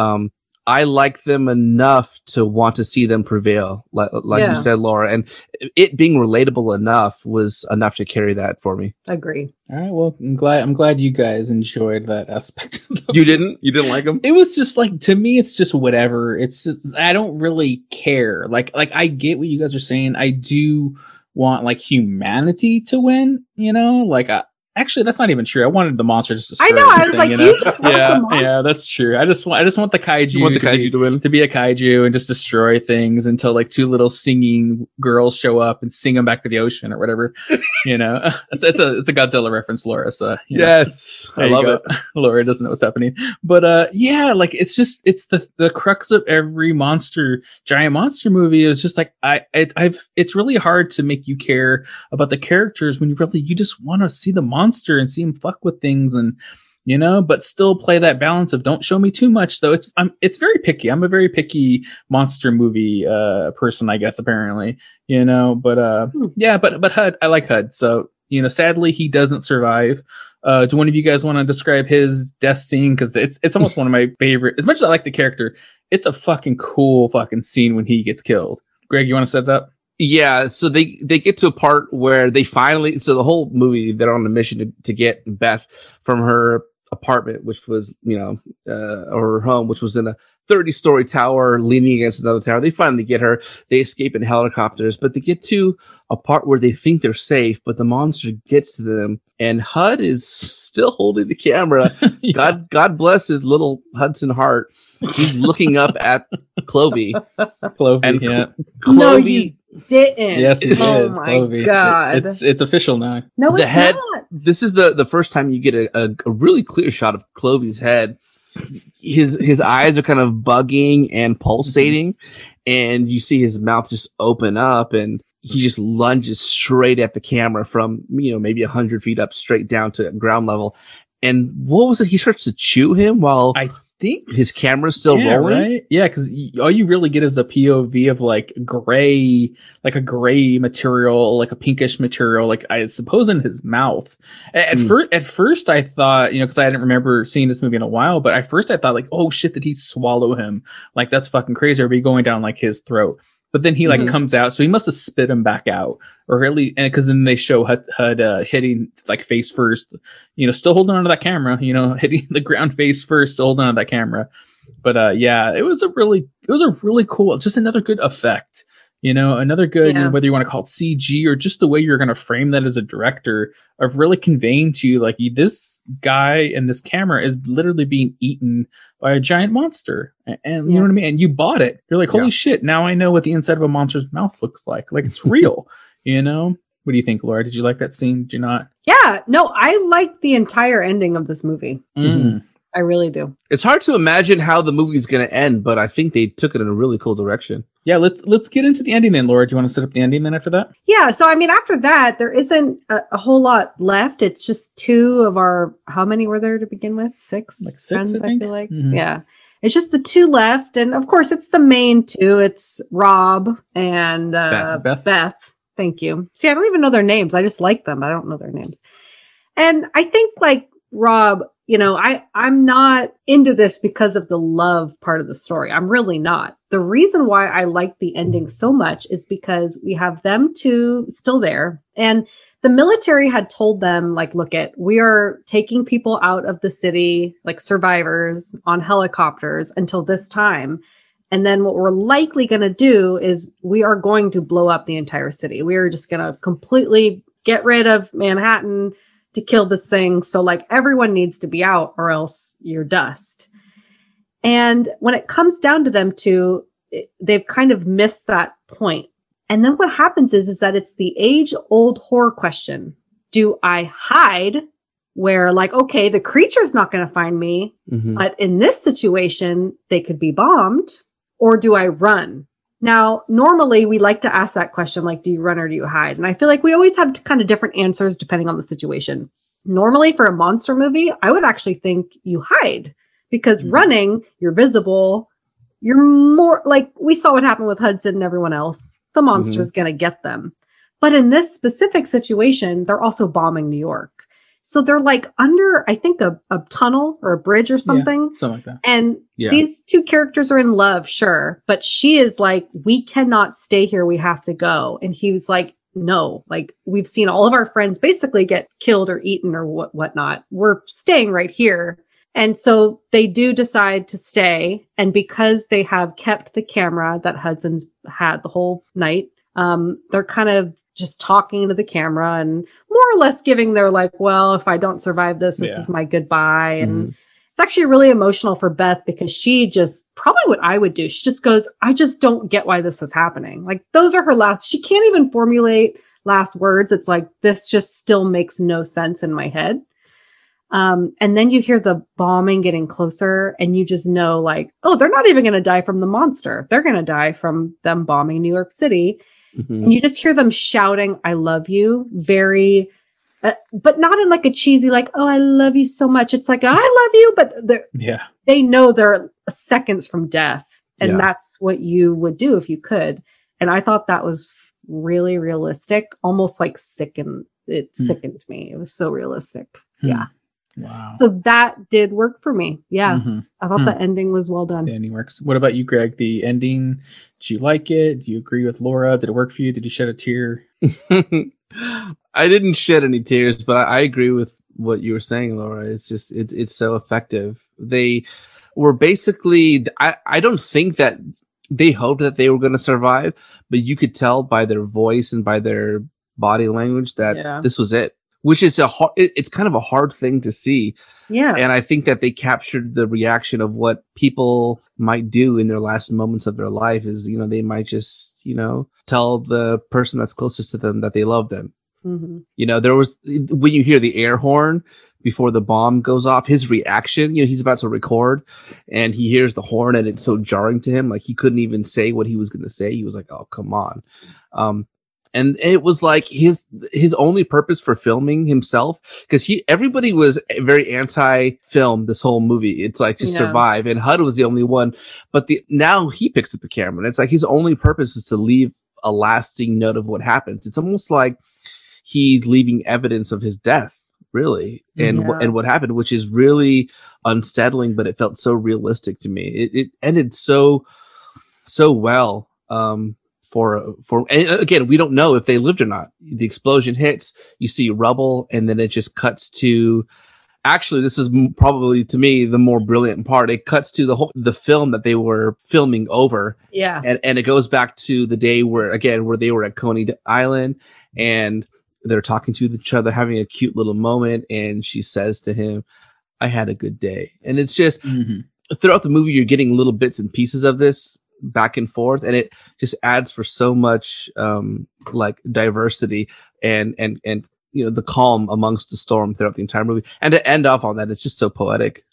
I like them enough to want to see them prevail, like you said, Laura, and it being relatable enough was enough to carry that for me. Agree. All right. Well, I'm glad you guys enjoyed that aspect. You didn't like them? It was just like, to me, it's just whatever. It's just, I don't really care. Like I get what you guys are saying. I do want like humanity to win, actually, that's not even true. I wanted the monster just to I know. I was like, you just want yeah, the monster. Yeah, that's true. I just want the kaiju. You want the kaiju to win, to be a kaiju and just destroy things until like two little singing girls show up and sing them back to the ocean or whatever. It's a Godzilla reference, Laura. So yes, I love it. Laura doesn't know what's happening, but like it's the crux of every giant monster movie is just like it's really hard to make you care about the characters when you just want to see the monster and see him fuck with things. And you know, but still play that balance of don't show me too much though. It's very picky. I'm a very picky monster movie person, I guess, apparently, you know, but yeah, but HUD, I like HUD. So, you know, sadly he doesn't survive. Do one of you guys want to describe his death scene? Cause it's almost one of my favorite, as much as I like the character, it's a fucking cool fucking scene when he gets killed. Greg, you want to set that up? Yeah, so they get to a part where they finally, so the whole movie, they're on a mission to get Beth from her apartment, which was, you know, or her home, which was in a 30-story tower leaning against another tower. They finally get her. They escape in helicopters, but they get to a part where they think they're safe, but the monster gets to them, and HUD is still holding the camera. Yeah. God bless his little Hudson Hart. He's looking up at Clovey. Clovey, And yeah. Clovey. No, you didn't. Yes, he Oh is. my Clovey. God. It's official now. No, the it's head. not. This is the first time you get a really clear shot of Clovey's head. His eyes are kind of bugging and pulsating, and you see his mouth just open up, and he just lunges straight at the camera from, you know, maybe 100 feet up straight down to ground level. And what was it? He starts to chew him while I think his camera's still rolling. right? Yeah, because all you really get is a POV of like gray, like a gray material, like a pinkish material, like I suppose in his mouth. At first I thought, you know, because I didn't remember seeing this movie in a while, but at first I thought like, oh shit, did he swallow him? Like that's fucking crazy. Or be going down like his throat. But then he like comes out, so he must have spit him back out, or at least, and because then they show HUD hitting like face first, you know, still holding onto that camera, you know, hitting the ground face first, still holding onto that camera. But yeah, it was a really cool, just another good effect, you know, another good, you know, whether you want to call it CG or just the way you're going to frame that as a director of really conveying to you, like this guy and this camera is literally being eaten by a giant monster. And you know what I mean? And you bought it. You're like, holy shit, now I know what the inside of a monster's mouth looks like. Like it's real, you know? What do you think, Laura? Did you like that scene? Did you not? Yeah, no, I like the entire ending of this movie. I really do. It's hard to imagine how the movie's going to end, but I think they took it in a really cool direction. Yeah, let's get into the ending then, Laura. Do you want to set up the ending then after that? Yeah, so I mean, after that, there isn't a whole lot left. It's just two of our, how many were there to begin with? Six? Like six, friends, I think. feel like. Yeah. It's just the two left. And of course, it's the main two. It's Rob and Beth. Thank you. See, I don't even know their names. I just like them. I don't know their names. And I think like Rob, you know, I'm not into this because of the love part of the story. I'm really not. The reason why I like the ending so much is because we have them two still there. And the military had told them, like, look we are taking people out of the city, like survivors on helicopters until this time. And then what we're likely going to do is we are going to blow up the entire city. We are just going to completely get rid of Manhattan to kill this thing. So like everyone needs to be out or else you're dust. And when it comes down to them two, they've kind of missed that point. And then what happens is that it's the age old horror question. Do I hide where like, okay, the creature's not going to find me, but in this situation, they could be bombed, or do I run? Now, normally we like to ask that question, like, do you run or do you hide? And I feel like we always have kind of different answers depending on the situation. Normally for a monster movie, I would actually think you hide because running, you're visible. You're more like we saw what happened with Hudson and everyone else. The monster's going to get them. But in this specific situation, they're also bombing New York. So they're like under, I think, a tunnel or a bridge or something. Yeah, something like that. And these two characters are in love, sure. But she is like, we cannot stay here. We have to go. And he was like, no, like we've seen all of our friends basically get killed or eaten or whatnot. We're staying right here. And so they do decide to stay. And because they have kept the camera that Hudson's had the whole night, they're kind of just talking to the camera and more or less giving their like, well, if I don't survive this, this is my goodbye. And it's actually really emotional for Beth because she just probably what I would do. She just goes, I just don't get why this is happening. Like those are her last, she can't even formulate last words. It's like, this just still makes no sense in my head. And then you hear the bombing getting closer and you just know like, oh, they're not even going to die from the monster. They're going to die from them bombing New York City. And you just hear them shouting, I love you, very but not in like a cheesy, like, oh, I love you so much. It's like, I love you, but they know they're seconds from death. And that's what you would do if you could. And I thought that was really realistic, almost like sickened me. It was so realistic. Yeah. Wow. So that did work for me. Yeah. I thought the ending was well done. The ending works. What about you, Greg? The ending, did you like it? Do you agree with Laura? Did it work for you? Did you shed a tear? I didn't shed any tears, but I agree with what you were saying, Laura. It's just, it's so effective. They were basically, I don't think that they hoped that they were going to survive, but you could tell by their voice and by their body language that this was it. Which is it's kind of a hard thing to see. Yeah. And I think that they captured the reaction of what people might do in their last moments of their life is, they might just, tell the person that's closest to them that they love them. There was, when you hear the air horn before the bomb goes off, his reaction, he's about to record and he hears the horn and it's so jarring to him. Like he couldn't even say what he was going to say. He was like, oh, come on. And it was like his only purpose for filming himself, because everybody was very anti-film this whole movie. It's like just survive, and HUD was the only one. But now he picks up the camera, and it's like his only purpose is to leave a lasting note of what happens. It's almost like he's leaving evidence of his death, really, and what happened, which is really unsettling. But it felt so realistic to me. It ended so well. And again, we don't know if they lived or not. The explosion hits, you see rubble, and then it just cuts to, actually, this is probably to me the more brilliant part. It cuts to the film that they were filming over. Yeah. And it goes back to the day where they were at Coney Island and they're talking to each other, having a cute little moment. And she says to him, I had a good day. And it's just throughout the movie, you're getting little bits and pieces of this back and forth, and it just adds for so much like diversity and the calm amongst the storm throughout the entire movie. And to end off on that, it's just so poetic.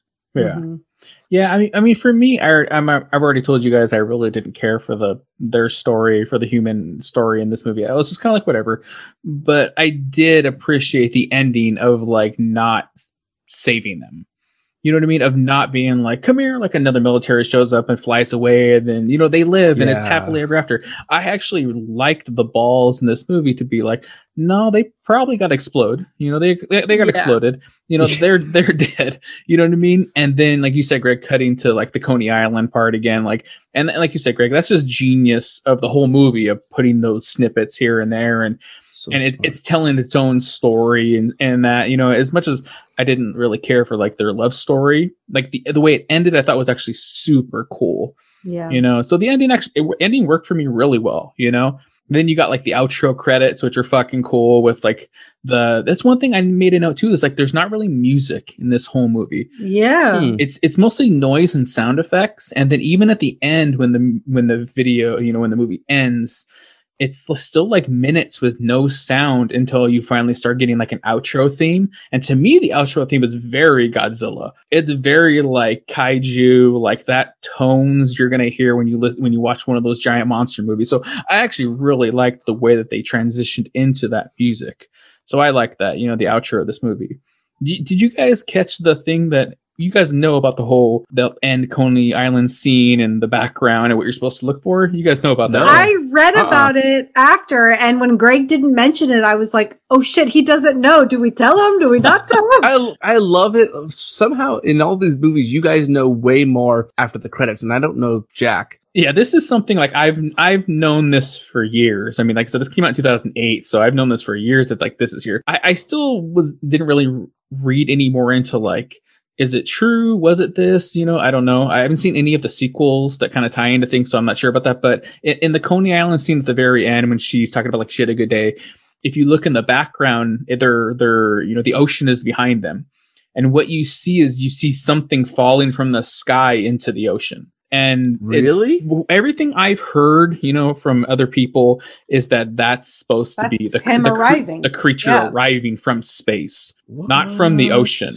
Yeah. I mean, for me, I've already told you guys I really didn't care for their story, for the human story in this movie. I was just kind of like whatever, but I did appreciate the ending of like not saving them. You know what I mean? Of not being like, come here, like another military shows up and flies away, and then, they live and it's happily ever after. I actually liked the balls in this movie to be like, no, they probably got explode. They got exploded. They're dead. You know what I mean? And then, like you said, Greg, cutting to like the Coney Island part again, and like you said, Greg, that's just genius of the whole movie of putting those snippets here and there, and it's telling its own story, and that, as much as I didn't really care for like their love story, like the way it ended, I thought was actually super cool. Yeah. So the ending worked for me really well, Then you got like the outro credits, which are fucking cool with like that's one thing I made a note too, is like there's not really music in this whole movie. Yeah. It's mostly noise and sound effects. And then even at the end, when the video, when the movie ends, it's still like minutes with no sound until you finally start getting like an outro theme. And to me, the outro theme is very Godzilla. It's very like kaiju, like that tones you're going to hear when you watch one of those giant monster movies. So I actually really liked the way that they transitioned into that music. So I like that, the outro of this movie. Did you guys catch the thing that you guys know about the end Coney Island scene and the background and what you're supposed to look for? You guys know about that? I read about it after, and when Greg didn't mention it, I was like, oh shit, he doesn't know. Do we tell him? Do we not tell him? I love it. Somehow in all these movies, you guys know way more after the credits, and I don't know jack. Yeah, this is something like I've known this for years. I mean, like, so this came out in 2008, so I've known this for years that like this is here. I still didn't really read any more into like, is it true? Was it this? I don't know. I haven't seen any of the sequels that kind of tie into things, so I'm not sure about that. But in the Coney Island scene at the very end, when she's talking about like she had a good day, if you look in the background, they're the ocean is behind them, and what you see is something falling from the sky into the ocean. And really, everything I've heard, from other people is that's supposed to be the creature arriving from space, not from the ocean.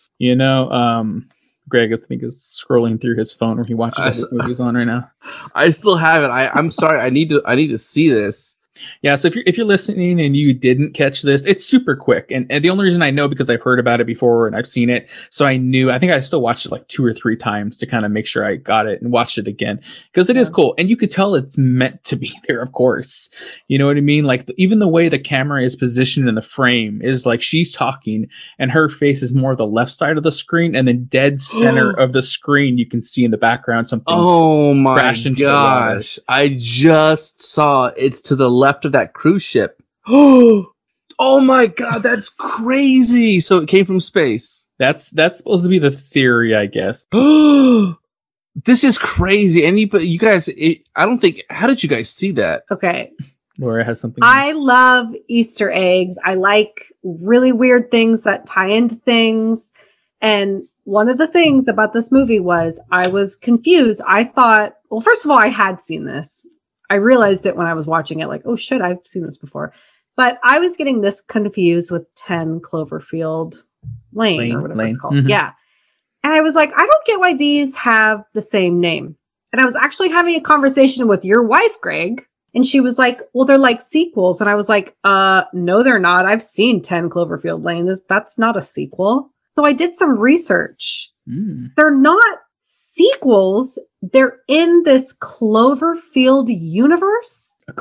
Greg, I think, is scrolling through his phone where he watches all the movies on right now. I still have it. I'm sorry. I need to see this. Yeah, so if you're listening and you didn't catch this, it's super quick. And the only reason I know because I've heard about it before and I've seen it. So I think I still watched it like 2 or 3 times to kind of make sure I got it and watched it again because it is cool. And you could tell it's meant to be there, of course. You know what I mean? Like even the way the camera is positioned in the frame is like she's talking and her face is more the left side of the screen, and then dead center of the screen you can see in the background something. Oh my crashed into the water. gosh. I just saw it's to the left of that cruise ship. Oh my god, that's crazy. So it came from space. That's supposed to be the theory, I guess. This is crazy. You guys, I don't think, how did you guys see that? Okay. Laura has something. I love Easter eggs. I like really weird things that tie into things. And one of the things about this movie was I was confused. I thought, well, first of all, I had seen this. I realized it when I was watching it, like, oh shit, I've seen this before. But I was getting this confused with 10 Cloverfield Lane or whatever it's called. Mm-hmm. Yeah. And I was like, I don't get why these have the same name. And I was actually having a conversation with your wife, Greg. And she was like, well, they're like sequels. And I was like, no, they're not. I've seen 10 Cloverfield Lane. That's not a sequel. So I did some research. They're not sequels. They're in this Cloverfield universe. A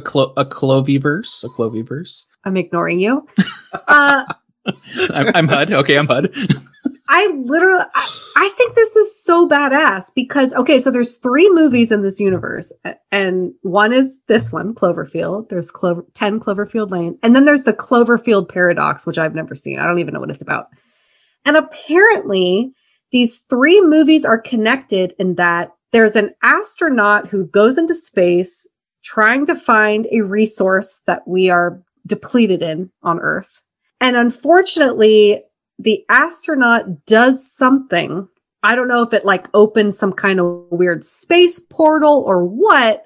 Clovyverse. I'm ignoring you. I'm HUD. Okay, I'm HUD. I think this is so badass because, okay, so there's 3 movies in this universe and one is this one, Cloverfield. There's 10 Cloverfield Lane. And then there's the Cloverfield Paradox, which I've never seen. I don't even know what it's about. And apparently these 3 movies are connected in that there's an astronaut who goes into space trying to find a resource that we are depleted in on Earth. And unfortunately, the astronaut does something. I don't know if it like opens some kind of weird space portal or what.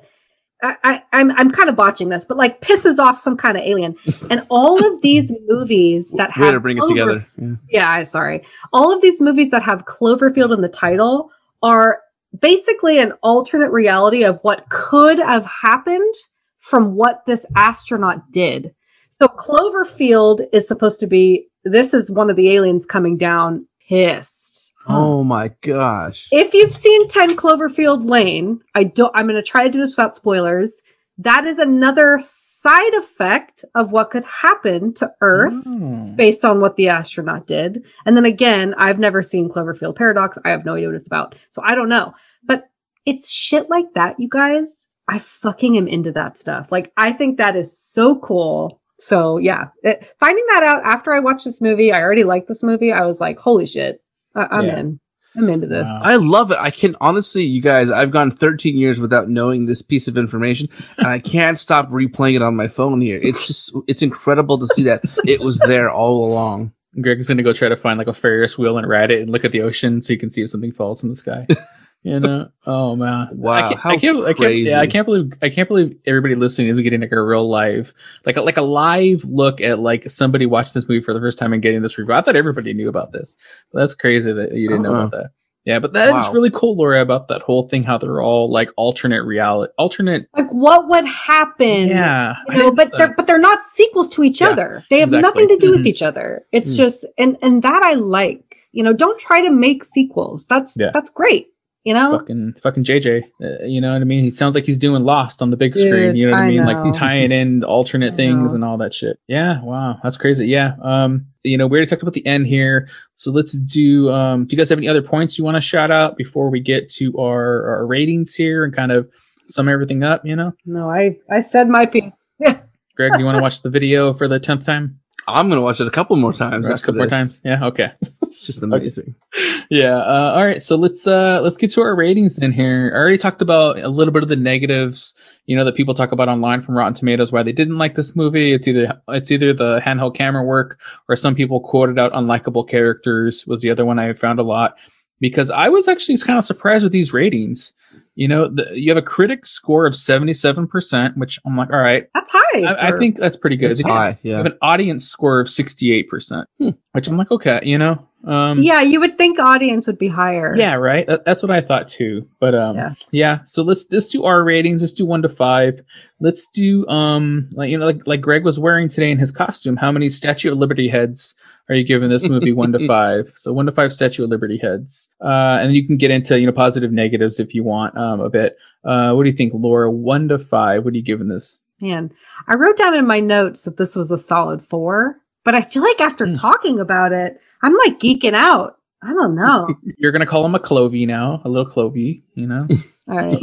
I'm kind of botching this, but like pisses off some kind of alien. And all of these movies that have way to bring it together. Yeah, sorry. All of these movies that have Cloverfield in the title are basically an alternate reality of what could have happened from what this astronaut did. So Cloverfield is supposed to be, this is one of the aliens coming down pissed. Oh my gosh. If you've seen 10 Cloverfield Lane, I'm going to try to do this without spoilers. That is another side effect of what could happen to Earth based on what the astronaut did. And then again, I've never seen Cloverfield Paradox. I have no idea what it's about. So I don't know. But it's shit like that, you guys. I fucking am into that stuff. Like, I think that is so cool. So yeah, finding that out after I watched this movie, I already liked this movie. I was like, holy shit. I'm in. I'm into this. Wow. I love it. I can honestly, you guys, I've gone 13 years without knowing this piece of information, and I can't stop replaying it on my phone here. It's incredible to see that it was there all along. Greg's gonna go try to find like a Ferris wheel and ride it and look at the ocean so you can see if something falls from the sky. You know? Oh man! Wow! I can't believe everybody listening isn't getting like a real live, like a live look at like somebody watching this movie for the first time and getting this review. I thought everybody knew about this, but that's crazy that you didn't know about that. Yeah, but that is really cool, Laura, about that whole thing. How they're all like alternate reality, like what would happen? Yeah, you know, but they're not sequels to each other. They have nothing to do with each other. It's just and that I like. You know, don't try to make sequels. That's great. You know, fucking JJ. You know what I mean? He sounds like he's doing Lost on the big screen. You know what I mean? Like tying in alternate things and all that shit. Yeah. Wow. That's crazy. Yeah. You know, we already talked about the end here. So let's do you guys have any other points you want to shout out before we get to our ratings here and kind of sum everything up, you know? No, I said my piece. Greg, do you want to watch the video for the 10th time? I'm going to watch it a couple more times. A couple more times. Yeah. Okay. It's just amazing. Yeah. All right. So let's get to our ratings in here. I already talked about a little bit of the negatives, you know, that people talk about online from Rotten Tomatoes, why they didn't like this movie. It's either the handheld camera work, or some people quoted out unlikable characters was the other one I found a lot, because I was actually kind of surprised with these ratings. You know, you have a critic score of 77%, which I'm like, all right. That's high. I think that's pretty good. It's high, You yeah. have an audience score of 68%, which I'm like, okay, you know. Yeah, you would think audience would be higher. Yeah, right. That's what I thought too. But yeah. So let's do our ratings. Let's do 1 to 5. Let's do like Greg was wearing today in his costume. How many Statue of Liberty heads are you giving this movie? 1 to 5. So 1 to 5 Statue of Liberty heads. And you can get into positive negatives if you want a bit. What do you think, Laura? 1 to 5. What are you giving this? Man, I wrote down in my notes that this was a solid 4, but I feel like after talking about it, I'm like geeking out. I don't know. You're gonna call him a Clovey now, a little Clovey, you know. All right.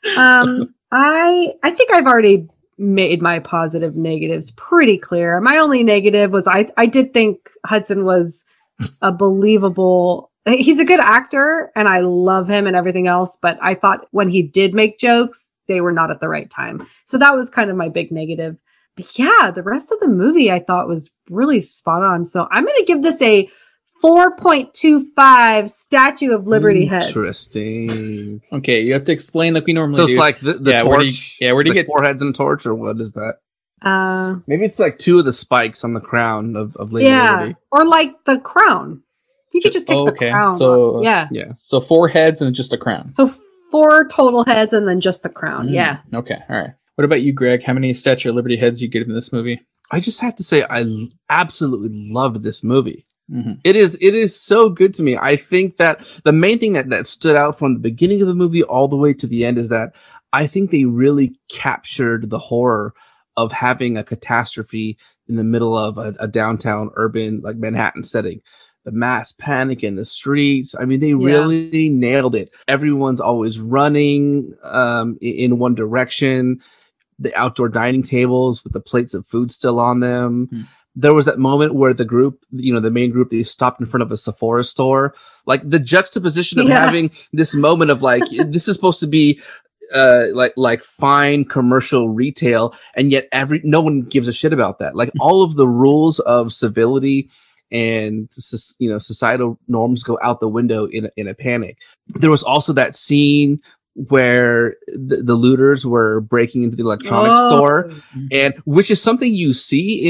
I think I've already made my positive negatives pretty clear. My only negative was I did think Hudson was a believable. He's a good actor, and I love him and everything else. But I thought when he did make jokes, they were not at the right time. So that was kind of my big negative. But yeah, the rest of the movie I thought was really spot on. So I'm going to give this a 4.25 Statue of Liberty heads. Interesting. Okay, you have to explain like we normally So do. it's like the torch. where do you like get 4 heads and a torch, or what is that? Uh, Maybe it's like 2 of the spikes on the crown of Lady yeah, Liberty. or like the crown. You could just take the crown. So yeah. Yeah. So 4 heads and just a crown. So 4 total heads and then just the crown. Yeah. Okay. All right. What about you, Greg? How many Statue of Liberty heads you give in this movie? I just have to say, I absolutely loved this movie. Mm-hmm. It is so good to me. I think that the main thing that stood out from the beginning of the movie all the way to the end is that I think they really captured the horror of having a catastrophe in the middle of a downtown urban, like Manhattan setting. The mass panic in the streets. I mean, they really nailed it. Everyone's always running in one direction. The outdoor dining tables with the plates of food still on them. Mm-hmm. There was that moment where the group, the main group, they stopped in front of a Sephora store. Like the juxtaposition of having this moment of like, this is supposed to be like fine commercial retail, and yet no one gives a shit about that. Like all of the rules of civility and societal norms go out the window in a panic. There was also that scene where the looters were breaking into the electronics store, and which is something you see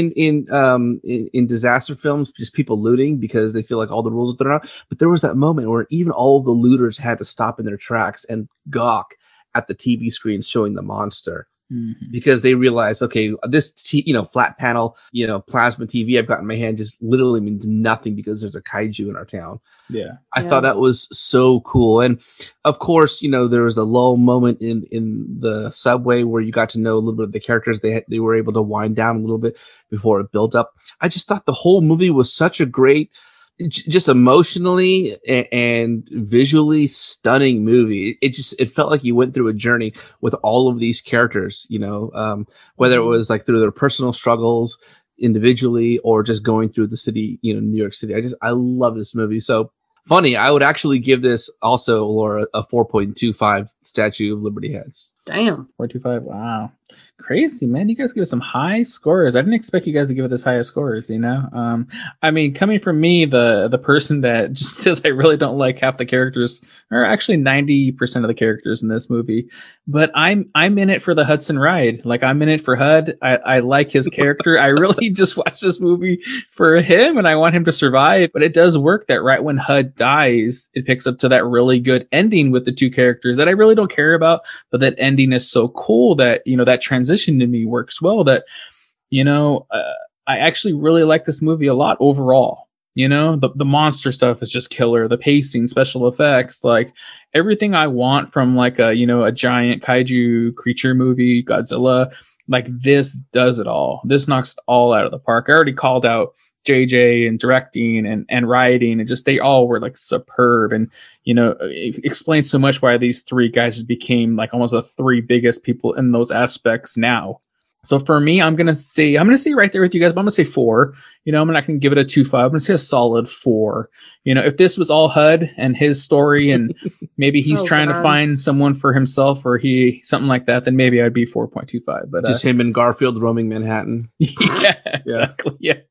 in disaster films, just people looting because they feel like all the rules are thrown out. But there was that moment where even all of the looters had to stop in their tracks and gawk at the TV screen showing the monster. Mm-hmm. Because they realize, okay, this flat panel, plasma TV I've got in my hand just literally means nothing because there's a kaiju in our town. Yeah. I thought that was so cool. And of course, there was a lull moment in the subway where you got to know a little bit of the characters. They were able to wind down a little bit before it built up. I just thought the whole movie was such a great, just emotionally and visually stunning movie. It felt like you went through a journey with all of these characters, whether it was like through their personal struggles individually or just going through the city, New York City. I love this movie. So funny. I would actually give this also, Laura, a 4.25 Statue of Liberty heads. Damn. 4.25. Wow. Crazy, man. You guys give us some high scores. I didn't expect you guys to give it this high of scores, I mean, coming from me, the person that just says I really don't like half the characters, or actually 90% of the characters in this movie, but I'm in it for the Hudson ride. Like, I'm in it for Hud. I like his character. I really just watched this movie for him, and I want him to survive. But it does work that right when Hud dies, it picks up to that really good ending with the two characters that I really don't care about, but that ending is so cool that, that transition to me works well, that I actually really like this movie a lot overall. The monster stuff is just killer. The pacing, special effects, like everything I want from like a giant kaiju creature movie, Godzilla, like this does it all. This knocks it all out of the park. I already called out JJ and directing and writing, and just they all were like superb, and it explains so much why these three guys just became like almost the three biggest people in those aspects now. So for me, I'm gonna say right there with you guys, but I'm gonna say 4. I'm not going to give it a 2.5. I'm going to say a solid 4. If this was all HUD and his story, and maybe he's trying to find someone for himself, or something like that, then maybe I'd be 4.25. But just him and Garfield roaming Manhattan. Yeah, exactly. Yeah.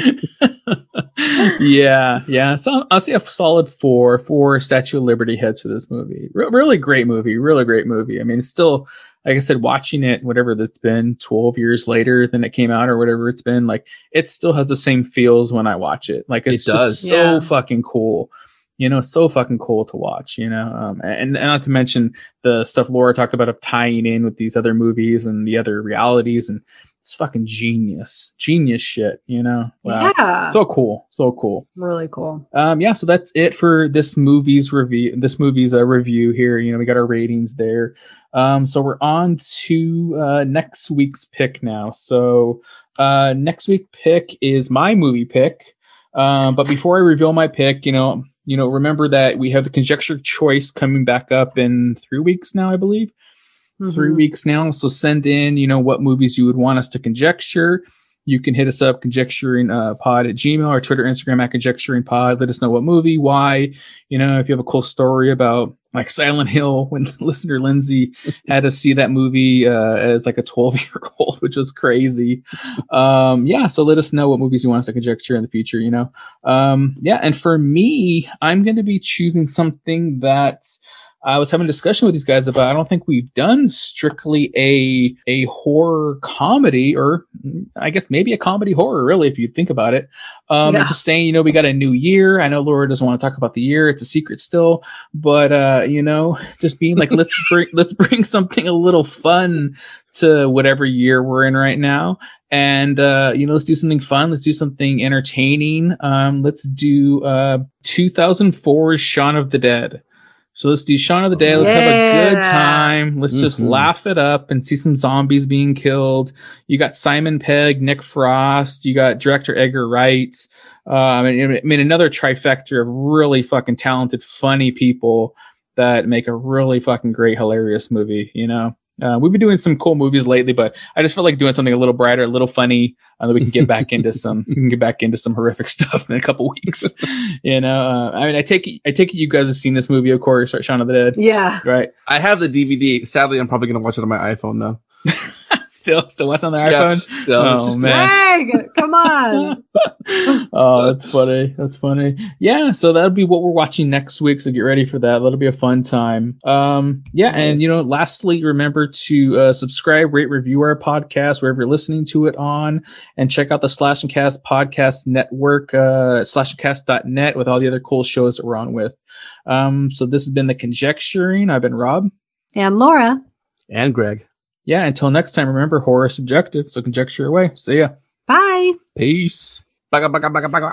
Yeah. So I'll say a solid 4 for Statue of Liberty heads for this movie. Really great movie. Really great movie. I mean, it's still, like I said, watching it, whatever that's been 12 years later than it came out or whatever it's been, like it still has the same feels when I watch it. Like it does. So fucking cool. So fucking cool to watch, and not to mention the stuff Laura talked about of tying in with these other movies and the other realities, and it's fucking genius shit, Wow. Yeah. So cool. Really cool. So that's it for this movie's review here. We got our ratings there. So we're on to next week's pick now. So next week's pick is my movie pick. But before I reveal my pick, remember that we have the conjecture choice coming back up in 3 weeks now, I believe. 3 weeks now. So send in, what movies you would want us to conjecture. You can hit us up, conjecturingpod@gmail, or Twitter, Instagram @conjecturingpod. Let us know what movie, why. If you have a cool story about like Silent Hill, when listener Lindsay had to see that movie as like a 12-year-old, which was crazy. So let us know what movies you want us to conjecture in the future, and for me, I'm going to be choosing something that I was having a discussion with these guys about. I don't think we've done strictly a horror comedy, or I guess maybe a comedy horror, really, if you think about it. Just saying, we got a new year. I know Laura doesn't want to talk about the year. It's a secret still, but just being like, let's bring something a little fun to whatever year we're in right now. And, let's do something fun. Let's do something entertaining. Let's do 2004's Shaun of the Dead. So let's do Shaun of the Dead. Let's have a good time. Let's just laugh it up and see some zombies being killed. You got Simon Pegg, Nick Frost. You got director Edgar Wright. I mean, another trifecta of really fucking talented, funny people that make a really fucking great, hilarious movie, We've been doing some cool movies lately, but I just felt like doing something a little brighter, a little funny, that we can get back into some horrific stuff in a couple weeks. I take it you guys have seen this movie, of course, right? Shaun of the Dead. Yeah. Right. I have the DVD. Sadly, I'm probably going to watch it on my iPhone though. Still watching on the iPhone? Yeah, still. Oh, man. Greg, come on. Oh, that's funny. Yeah, so that'll be what we're watching next week. So get ready for that. That'll be a fun time. And lastly, remember to subscribe, rate, review our podcast wherever you're listening to it on, and check out the Slash and Cast podcast network, slashandcast.net, with all the other cool shows that we're on with. So this has been The Conjecturing. I've been Rob. And Laura. And Greg. Yeah, until next time, remember, horror is subjective, so conjecture away. See ya. Bye. Peace. Baga, baga, baga, baga.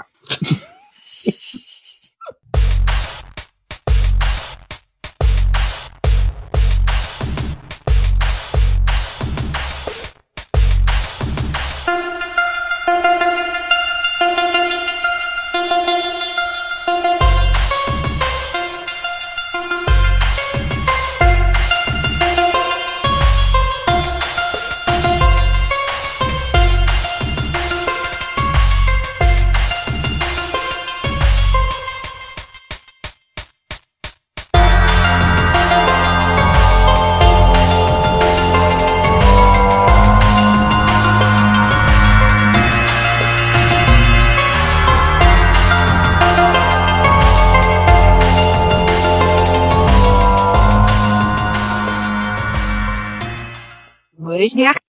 What is